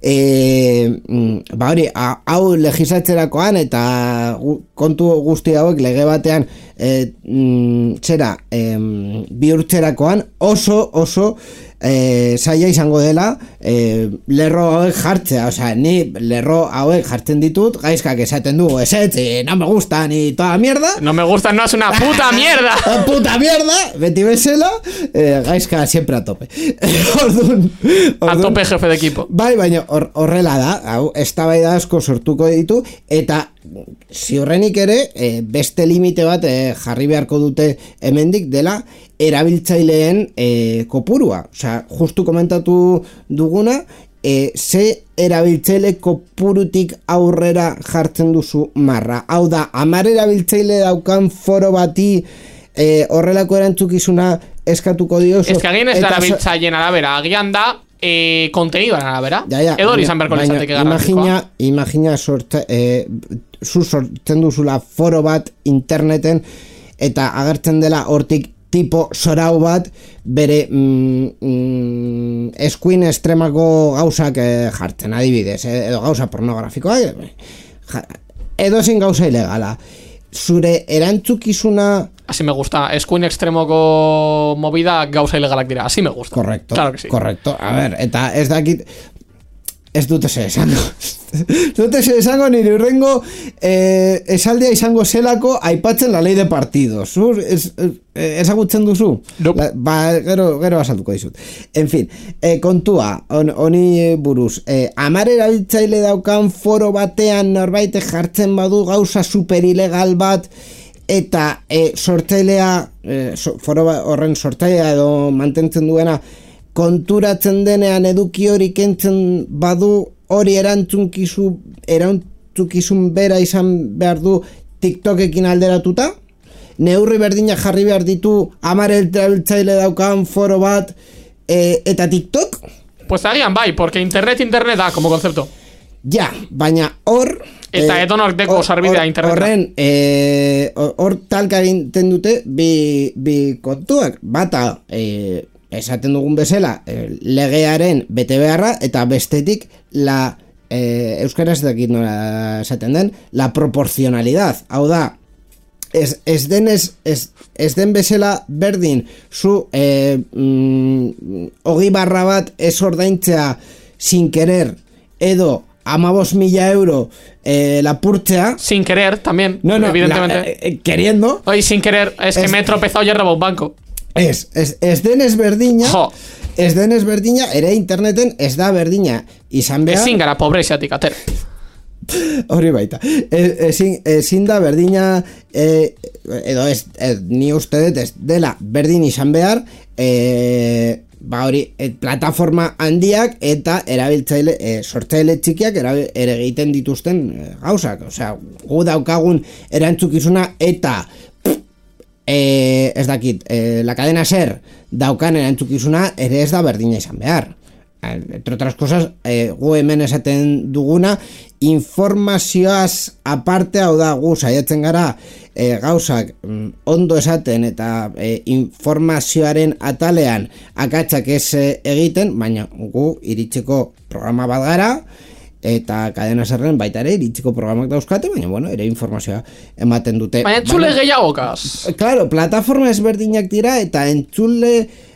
eh, mm, ba hori, a- hau legislatzerakoan eta gu- kontu guzti hauek lege batean eh, mm, zera eh, bihurtzerakoan oso oso eh, zaila izango dela eh, lerro hauek jartzea, osea, ni lerro hauek jartzen ditut, gaizkak esaten du, ez ez, eh, no me gusta ni toda mierda. No me gusta, no es una puta mierda. La puta mierda, beti bezala, eh, gaizka siempre a tope. Orduan, A orduan- tope jefe de equipo. Bai, baina hor- horrela da, hau, eztabaida asko sortuko ditu, eta ziurrenik ere, eh, beste limite bat eh, jarri beharko dute hemendik dela erabiltzaileen eh, kopurua. Osea, justu komentatu duguna, eh, ze erabiltzaile kopurutik aurrera jartzen duzu marra. Hau da, hamar erabiltzaile daukan foro bati eh, horrelako erantzukizuna eskatuko diozu. Ez que agian ez da eta so- erabiltzaileen arabera, agian da eh, kontenidoan arabera. Ja, ja, Edo hori baina- izan beharko baina litzateke garrantzikoa. Imagina, imagina sorte, eh, zu sortzen duzula foro bat interneten eta agertzen dela hortik tipo sorau bat bere mm, mm, eskuin estremako gauzak eh, jartzen adibidez, eh, edo gauza pornografikoak eh, ja, edo zin gauza ilegala. Zure erantzukizuna Así me gusta. Eskuin extremoko movida gauza ilegalak dira. Así me gusta. Correcto, Claro que sí. correcto. A ver, eta ez dakit ez dute ze esango. Ez dute ze esango nire urrengo eh, esaldia izango zelako aipatzen la ley de partidos. Zu ez, eh, ezagutzen duzu? Nope. La, ba, gero, gero asaltuko dizut. En fin, eh, kontua, on, honi buruz. Eh, amar erabiltzaile daukan foro batean norbait jartzen badu gauza super ilegal bat, eta e, sortzailea e, so, foro ba- horren sortzailea edo mantentzen duena konturatzen denean eduki hori kentzen badu hori erantzunkizu, erantzukizun bera izan behar du TikTokekin alderatuta? Neurri berdina jarri behar ditu hamar erabiltzaile daukan foro bat e, eta TikTok? Pues agian bai, porque internet internet da como concepto. Ja, baina hor eta eh, edonork deko sarbidea interneta. Horren, eh, hor talka egiten dute bi, bi kontuak. Bata, eh, esaten dugun bezala, eh, legearen bete beharra, eta bestetik la eh, euskaraz dakit nola esaten den, la proporcionalidad. Hau da, ez, ez denez, ez, ez den bezala berdin zu eh, mm, hogi barra bat ez ordaintzea sin querer edo amabos mila euro eh, lapurtzea. Sin querer también, no, no, evidentemente. La, eh, queriendo. Hoy sin querer, es, es que me he tropezado y he robado un banco. Ez, ez, ez denez berdina, jo. Ez denez berdina, ere interneten ez da berdina. Izan behar... Ezin gara pobreziatik atera. Hori baita. Ezin, ezin da berdina, eh, edo ez, ez, ni uste dut ez dela berdin izan behar, eh, ba hori, et, plataforma handiak eta erabiltzaile, e, sortzaile txikiak erabil, ere egiten dituzten e, gauzak. Osea, gu daukagun erantzukizuna eta e, ez dakit, e, la cadena ser daukan erantzukizuna ere ez da berdina izan behar. Entre otras cosas, e, gu hemen esaten duguna informazioaz aparte, hau da, gu saiatzen gara e, gauzak mm, ondo esaten eta e, informazioaren atalean akatsak ez e, egiten, baina gu iritsiko programa bat gara eta kadena zerren baita ere iritsiko programak dauzkate, baina bueno, ere informazioa ematen dute. Baina entzule gehiagokaz. Claro, plataforma ezberdinak dira eta entzule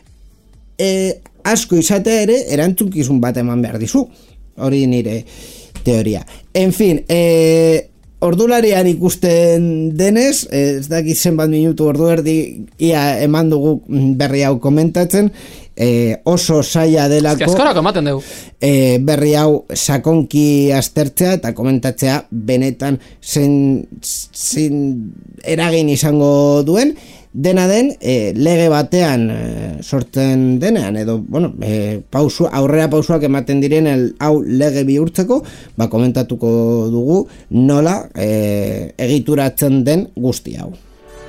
e, asko izatea ere erantzukizun bat eman behar dizu. Hori nire teoria. En fin, eh, ordularian ikusten denez, eh, ez dakit zenbat minutu ordu erdi ia eman dugu berri hau komentatzen, eh, oso zaila delako. Ez que askorako ematen dugu. Eh, berri hau sakonki aztertzea eta komentatzea benetan zen, zen eragin izango duen. Dena den, e, lege batean e, sortzen denean, edo, bueno, e, pausu, aurrera pausuak ematen diren el, hau lege bihurtzeko, ba, komentatuko dugu nola e, egituratzen den guzti hau.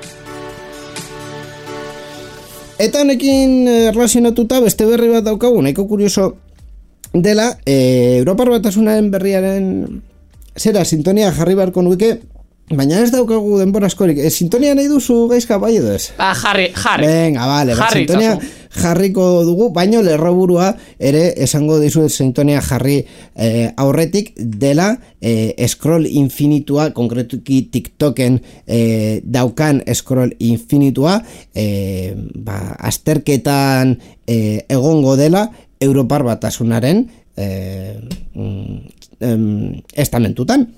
Eta honekin erlazionatuta beste berri bat daukagu, nahiko kurioso dela, e, Europar Batasunaren berriaren zera, sintonia jarri beharko nuke. Baina ez daukagu denbora askorik. E, sintonia nahi duzu gaizka bai edo ez? Ba, jarri, jarri. Venga, vale. Jarri, sintonia jarriko dugu, baino lerroburua ere esango dizu sintonia jarri eh, aurretik dela eh, scroll infinitua, konkretuki TikToken eh, daukan scroll infinitua, eh, ba, azterketan eh, egongo dela Europar Batasunaren eh, mm, estamentutan.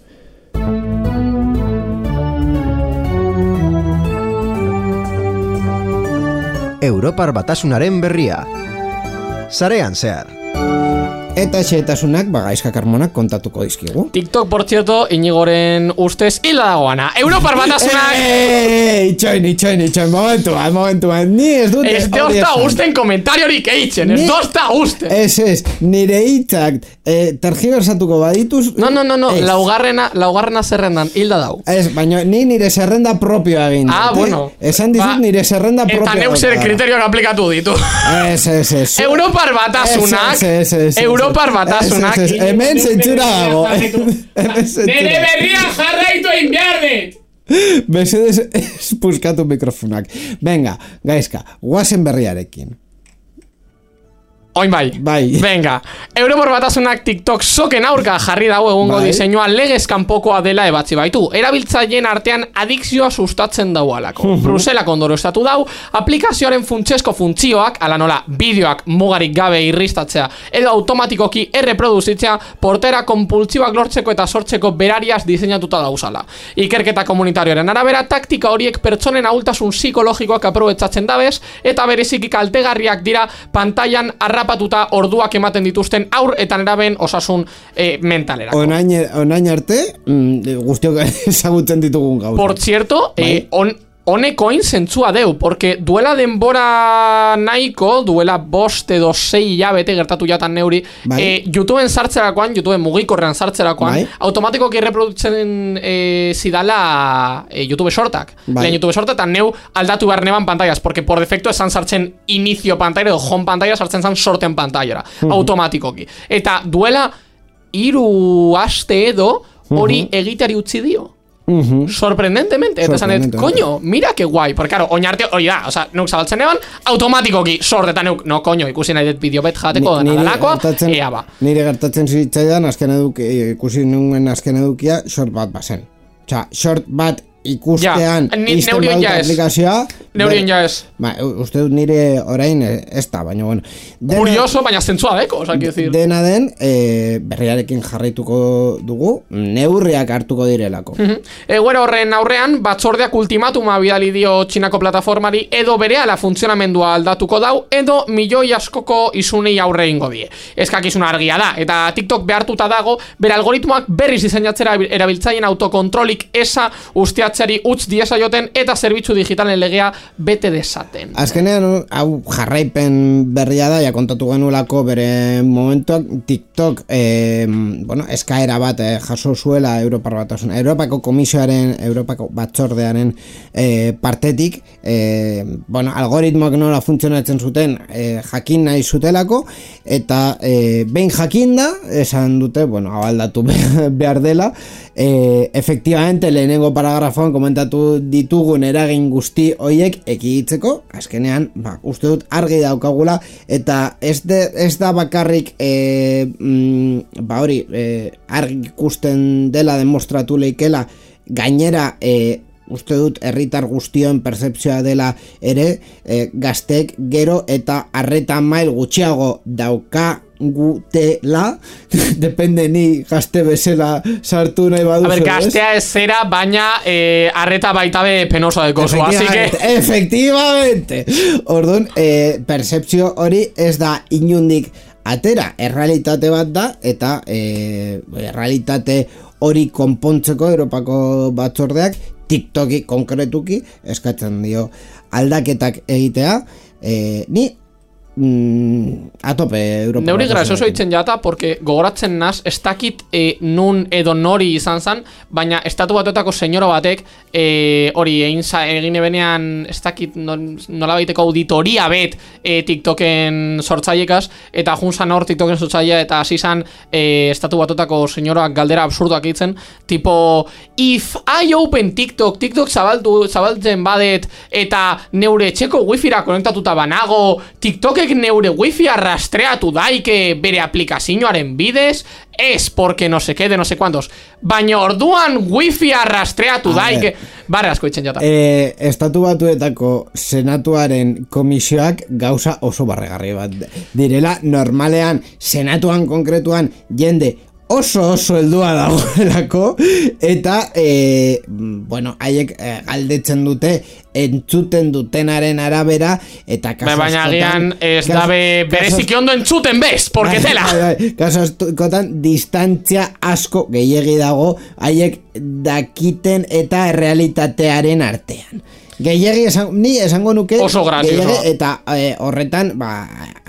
Europar Batasunaren berria. Sarean zehar. Eta xehetasunak bagaizka karmonak kontatuko dizkigu. TikTok, por cierto, Inigoren ustez hila dagoana. Europar Batasunak... Eee, itxoin, itxoin, itxoin, momentu bat, momentu bat. Ni ez dut... Ez dozta usten komentariorik eitzen, ez dozta usten. Ez, ez, nire hitzak eh, tergiversatuko badituz... No, no, no, no, laugarrena, laugarrena zerrendan, hilda dau. Ez, baina ni nire zerrenda propioa egin. Ah, bueno. Esan dizut ba, nire zerrenda propioa. Eta neuser kriterioak aplikatu ditu. Ez, ez, ez. Europar Batasunak... Ez, ez, ez, ez. Europar Batasunak... Hemen zentzura dago. Nere berria jarraitu egin behar dut. Besedez espuskatu mikrofonak. Venga, gaizka, guazen berriarekin. Oin bai, bai. Venga, Europar Batasunak TikTok soken aurka jarri dago egungo bai. Diseinua legez kanpokoa dela ebatzi baitu. Erabiltzaileen artean adikzioa sustatzen daualako. Uh -huh. Bruselak ondoro estatu dau, aplikazioaren funtsesko funtzioak, ala nola, bideoak mugarik gabe irristatzea, edo automatikoki erreproduzitzea, portera konpultsioak lortzeko eta sortzeko berariaz diseinatuta dauzala. Ikerketa komunitarioaren arabera, taktika horiek pertsonen ahultasun psikologikoak aprobetxatzen dabez, eta bereziki kaltegarriak dira pantailan arrapatuta orduak ematen dituzten aur eta neraben osasun eh, mentalerako. Onain, onain arte, mm, guztiok ezagutzen ditugun gauza. Por cierto, eh, on, honekoin zentzua deu, porque duela denbora nahiko, duela bost edo sei hilabete gertatu jatan neuri, bai. eh, YouTubeen sartzerakoan, YouTubeen mugikorrean sartzerakoan, bai. automatikoki reprodutzen eh, zidala eh, YouTube shortak. Bai. Lehen YouTube shortak, eta neu aldatu behar neban pantallas, porque por defecto esan sartzen inicio pantalla edo home pantalla sartzen zan sorten pantallara, uh-huh. automatikoki. Eta duela hiru aste edo hori uh-huh. egiteari utzi dio. Uh-huh. Sorprendentemente, eta zanet, coño, mira que guai, porque claro, oinarte, hori da, o sea, neuk zabaltzen eban, automatikoki sort, eta neuk, no, coño, ikusi nahi dut bideo bet jateko dena delakoa, ea ba. Nire gertatzen zitzaidan, azken eduk, ikusi nuen azken edukia, short bat bazen. Osa, short bat ikustean ja, izten badut aplikazioa. Neurien ja ez. Ba, uste dut nire orain ez da, baina bueno. Dena, curioso, baina zentzua deko, osa, decir. Dena den, e, berriarekin jarraituko dugu, neurriak hartuko direlako. Uh-huh. Eguero horren aurrean, batzordeak ultimatuma bidali dio Txinako plataformari, edo berehala funtzionamendua aldatuko dau, edo milioi askoko izunei aurre ingo die. Eskakizuna argia da, eta TikTok behartuta dago, bere algoritmoak berriz diseinatzera erabiltzaien autokontrolik esa ustiatzeari utz diesa joten, eta zerbitzu digitalen legea bete desaten. Azkenean, hau jarraipen berria da, ja kontatu genuelako bere momentuak, TikTok, eh, bueno, eskaera bat eh, jaso zuela Europar Batasun, Europako Komisioaren, Europako Batzordearen eh, partetik, eh, bueno, algoritmoak nola funtzionatzen zuten eh, jakin nahi zutelako, eta eh, behin jakinda, esan dute, bueno, abaldatu behar dela, eh, efectivamente, lehenengo paragrafoan komentatu ditugun eragin guzti hoiek ekiditzeko, azkenean, ba, uste dut argi daukagula, eta ez, de, ez da bakarrik e, mm, ba hori, e, argi ikusten dela demostratu leikela, gainera e, uste dut herritar guztion pertzepzioa dela ere, e, gaztek gero eta arreta mail gutxiago dauka gutela, depende ni gazte bezala sartu nahi baduzu. A ber, gaztea ez zera, baina eh, arreta baitabe penoso de koso, así que... Efectivamente! Orduan, eh, percepzio hori ez da inundik atera, errealitate bat da, eta eh, errealitate hori konpontzeko Europako batzordeak TikToki konkretuki eskatzen dio aldaketak egitea, eh, ni Mm, a tope Europa. Neuri grazioso itzen jata, porque gogoratzen naz, ez dakit e, nun edo nori izan zan, baina estatu batuetako senyora batek e, hori egin egin ebenean, ez dakit nola baiteko auditoria bet e, TikToken sortzaiekaz, eta junzan hor TikToken sortzaia, eta hasi zan e, estatu batuetako senyorak galdera absurdoak itzen, tipo, if I open TikTok, TikTok zabaltu, zabaltzen badet, eta neure etxeko wifira konektatuta banago, TikTokek neure wifi arrastreatu daike bere aplikazioaren bidez, ez porque no se quede no sé cuantos, baina orduan wifi arrastreatu daike, barra asko itzen jata. Eh, estatu batuetako senatuaren komisioak gauza oso barregarri bat direla, normalean senatuan konkretuan jende oso oso heldua dagoelako, eta e, bueno, haiek e, galdetzen dute entzuten dutenaren arabera, eta kaso askotan, baina agian ez dabe berezik ondo entzuten bez, porque tela kaso askotan distantzia asko gehiegi dago haiek dakiten eta errealitatearen artean. Gehiegi esan, ni esango nuke oso grazioso, eta e, horretan ba,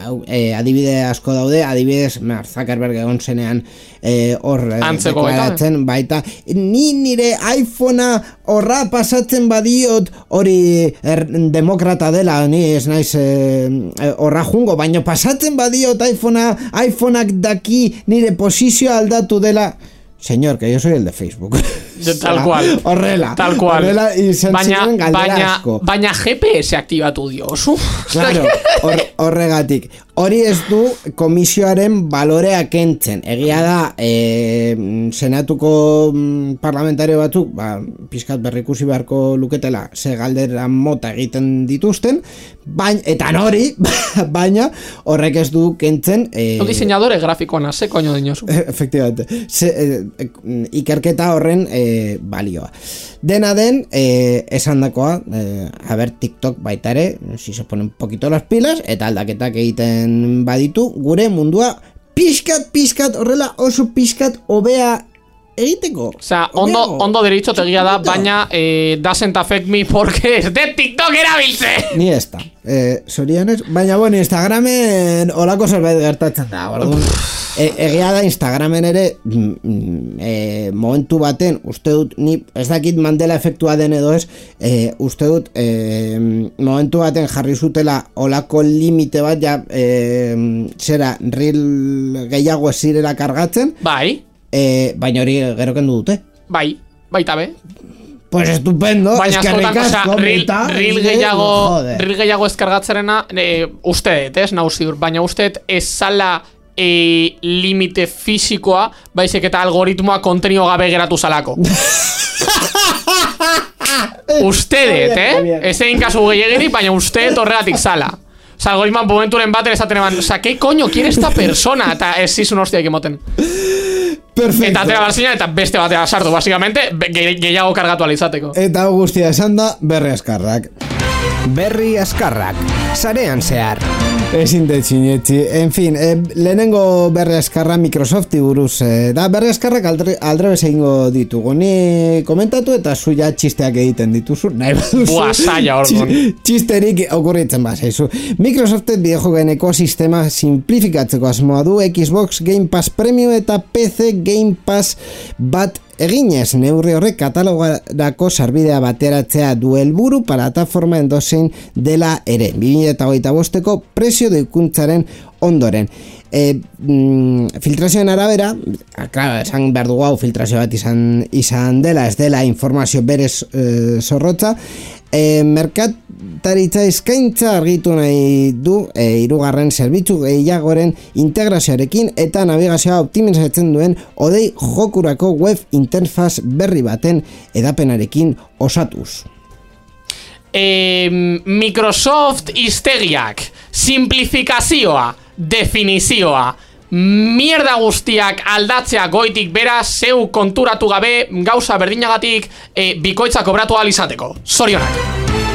e, adibide asko daude, adibidez Mark Zuckerberg egon zenean e, hor e, deklaratzen baita, ni nire iPhonea horra pasatzen badiot hori er, demokrata dela, ni ez naiz horra e, jungo, baina pasatzen badiot iPhonea, iPhoneak daki nire posizioa aldatu dela. Señor, que yo soy el de Facebook. Tal cual. Horrela. Tal cual. Horrela izan ziren galdera asko. Baina G P S aktibatu diozu. Claro, hor, horregatik. Hori ez du komisioaren balorea kentzen. Egia da, e, senatuko parlamentario batzuk, ba, pizkat berrikusi beharko luketela, ze galdera mota egiten dituzten, baina, eta nori, baina horrek ez du kentzen... E, o diseñadore grafikoan, ze koño dinosu. Efectivamente. Se, e, ikerketa horren e, balioa. Dena den, e, esan dakoa, e, a ber, TikTok baita ere, si se pone un poquito las pilas, eta aldaketak egiten baditu, gure mundua pixkat, pixkat, horrela oso pixkat hobea egiteko. Osea, ondo, ondo derecho tegia da, baina eh, doesn't affect me porque ez de TikTok erabiltze. Ni ez da. Eh, Zorionez, baina bueno, Instagramen olako zerbait gertatzen da. Orduan, e, egia da Instagramen ere mm, e, momentu baten, uste dut, ni ez dakit Mandela efektua den edo ez, e, uste dut, e, momentu baten jarri zutela olako limite bat, ja, e, zera, reel gehiago ez zirela kargatzen. Bai. E, baina hori gero kendu dute. Bai, baita be. Pues estupendo. Baina askotan, osea, reel, meta, reel eh, gehiago, joder. reel gehiago eskargatzerena, e, uste dut, ez, nahu ziur, baina uste dut ez zala e, limite fisikoa, baizik eta algoritmoa kontenio gabe geratu zalako. Uste dut, eh? Ez egin kasu gehiagiri, baina uste dut horregatik zala. Osa, algoritmoan momenturen baten esaten eman, osa, ¿qué coño quiere esta persona? Eta ez zizun hostiak emoten. Perfecto. Eta atera barzina eta beste batera sartu, basikamente, ge gehiago kargatu alizateko. Eta guztia esan da, berri askarrak. Berri askarrak, sarean zehar. Ezin detxinetxi. En fin, eh, lehenengo berri askarra Microsofti buruz. Eh, da, berri askarrak aldre, aldrebes egingo ditugu. Ni komentatu eta zuia txisteak egiten dituzu. Nahi baduzu. Buah, zaila orduan. Txisterik okurritzen bazaizu. Microsoftet bideojogen ekosistema simplifikatzeko asmoa du Xbox Game Pass Premium eta P C Game Pass bat eginez. Neurri horrek katalogarako sarbidea bateratzea du helburu plataforma endozein dela ere. bi mila hogeita bosteko prezio doikuntzaren ondoren. E, mm, filtrazioen arabera, claro, esan behar dugu hau filtrazio bat izan, izan dela, ez dela informazio berez e, zorrotza, e, merkataritza eskaintza argitu nahi du e, hirugarren zerbitzu gehiagoren integrazioarekin eta navigazioa optimizatzen duen odei jokurako web interfaz berri baten edapenarekin osatuz. Eh, Microsoft iztegiak, simplifikazioa, definizioa, mierda guztiak aldatzea goitik bera zeu konturatu gabe gauza berdinagatik eh, bikoitza kobratu ahal izateko. Zorionak.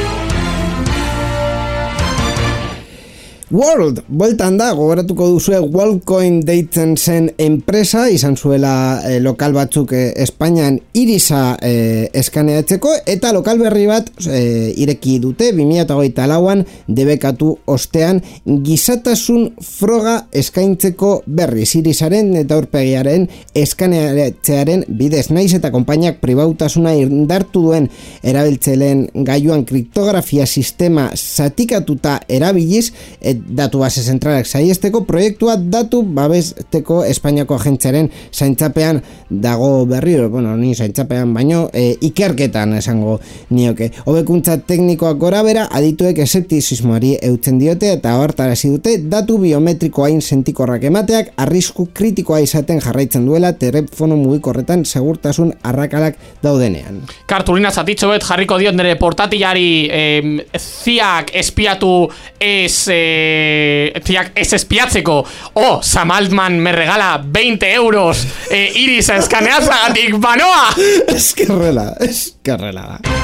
World, bueltan da, gogoratuko duzue WorldCoin deitzen zen enpresa, izan zuela eh, lokal batzuk eh, Espainian irisa eh, eskaneatzeko, eta lokal berri bat eh, ireki dute, bi mila hogeita lauan debekatu ostean gizatasun froga eskaintzeko berriz, irisaren eta aurpegiaren eskaneatzearen bidez, naiz eta konpainiak pribautasuna indartu duen erabiltzaileen gailuan kriptografia sistema zatikatuta erabiliz, datu base zentralak saiesteko proiektua datu babesteko Espainiako agentziaren zaintzapean dago berriro, bueno, ni zaintzapean baino e, ikerketan esango nioke. Hobekuntza teknikoak gorabera adituek eszeptizismoari eutzen diote eta ohartarazi dute datu biometrikoain sentikorrak emateak arrisku kritikoa izaten jarraitzen duela telefono mugikorretan segurtasun arrakalak daudenean. Kartulina zatitxo bet jarriko diot nire portatilari eh, ziak espiatu ez eh, ziak ez espiatzeko. Oh, Sam Altman me regala veinte euros eh, iris eskaneatzagatik banoa. Eskerrela, eskerrela da.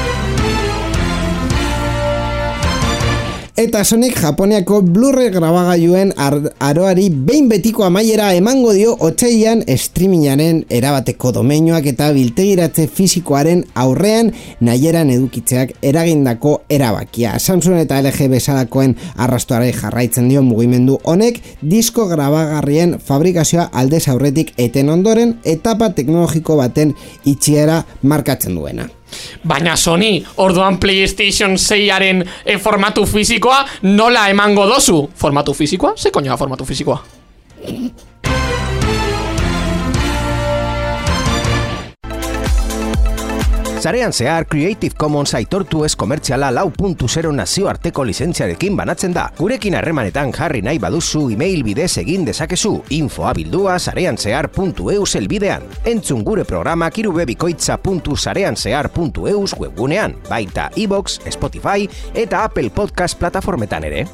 Eta Sonic Japoniako Blu-ray grabagailuen aroari behin betiko amaiera emango dio otsailean streamingaren erabateko domeinuak eta biltegiratze fisikoaren aurrean nahieran edukitzeak eragindako erabakia. Samsung eta L G bezalakoen arrastoari jarraitzen dio mugimendu honek disko grabagarrien fabrikazioa aldez aurretik eten ondoren etapa teknologiko baten itxiera markatzen duena. Baina Sony, orduan PlayStation seiaren e, formatu fisikoa nola emango dozu? Formatu fisikoa? Ze koñoa formatu fisikoa? Sarean zehar Creative Commons aitortu ez komertziala lau puntu zero nazioarteko lizentziarekin banatzen da. Gurekin harremanetan jarri nahi baduzu email bidez egin dezakezu infoa bildua sareanzehar puntu eus elbidean. Entzun gure programak irubebikoitza puntu sareanzehar puntu eus webgunean, baita iVoox, Spotify eta Apple Podcast plataformetan ere.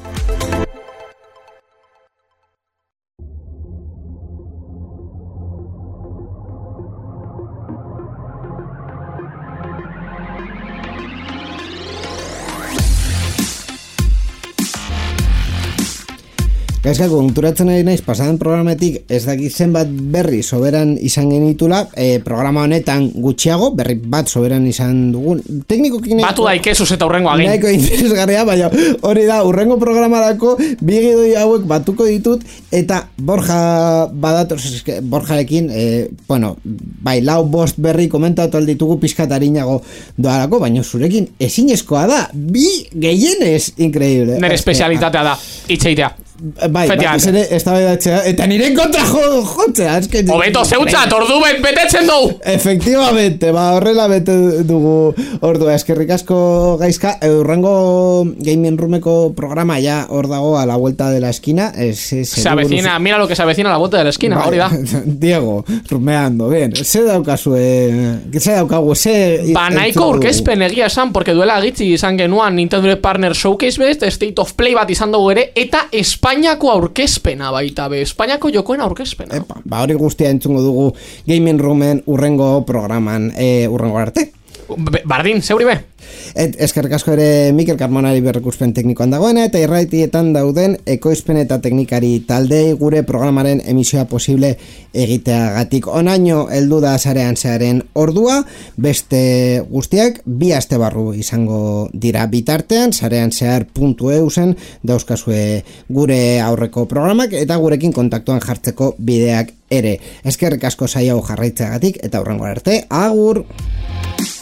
Gaizka, konturatzen ari naiz, pasaden programetik ez dakit zenbat berri soberan izan genitula, eh, programa honetan gutxiago, berri bat soberan izan dugun. Teknikokin... Batu daikesuz eta urrengo agin. Nahiko interesgarria, baina hori da, urrengo programarako bi gidoi hauek batuko ditut, eta Borja badator, Borjarekin, eh, bueno, bai, lau bost berri komentatu alditugu pizkatarinago doarako, baina zurekin ezinezkoa da, bi gehienez, increíble. Nere espezialitatea da, itxeitea. Bai, bai, ere, eztabaidatzea, eta nire kontra jo, jotzea, eske... Obeto zeutza, ordu bet, betetzen dugu! Efectivamente, ba, horrela bete dugu ordua, eskerrik asko Gaizka, urrengo Gaming Roomeko programa ya hor dago a la vuelta de la esquina. Es, es, se avecina, mira lo que se avecina a la vuelta de la esquina, hori da. Diego, rumeando, bien, ze daukazu, eh, ze daukagu, ze... Ba, nahiko urkezpen egia esan, porque duela gitzi izan genuan Nintendo Partner Showcase Best, State of Play bat izan dugu ere, eta Espainiako aurkezpena baita be, Espainiako jokoen aurkezpena. Epa, ba hori guztia entzungo dugu Gaming Roomen urrengo programan, e, urrengo arte. Bardin, zeuri be. Et, eskerrik asko ere Mikel Carmonari berrekuspen teknikoan dagoena, eta irratietan dauden ekoizpen eta teknikari taldei gure programaren emisioa posible egiteagatik. Onaino heldu da sarean zearen ordua, beste guztiak bi aste barru izango dira bitartean, sarean zehar puntu eusen dauzkazue gure aurreko programak eta gurekin kontaktuan jartzeko bideak ere. Eskerrik asko saio jarraitzeagatik eta hurrengo arte, agur!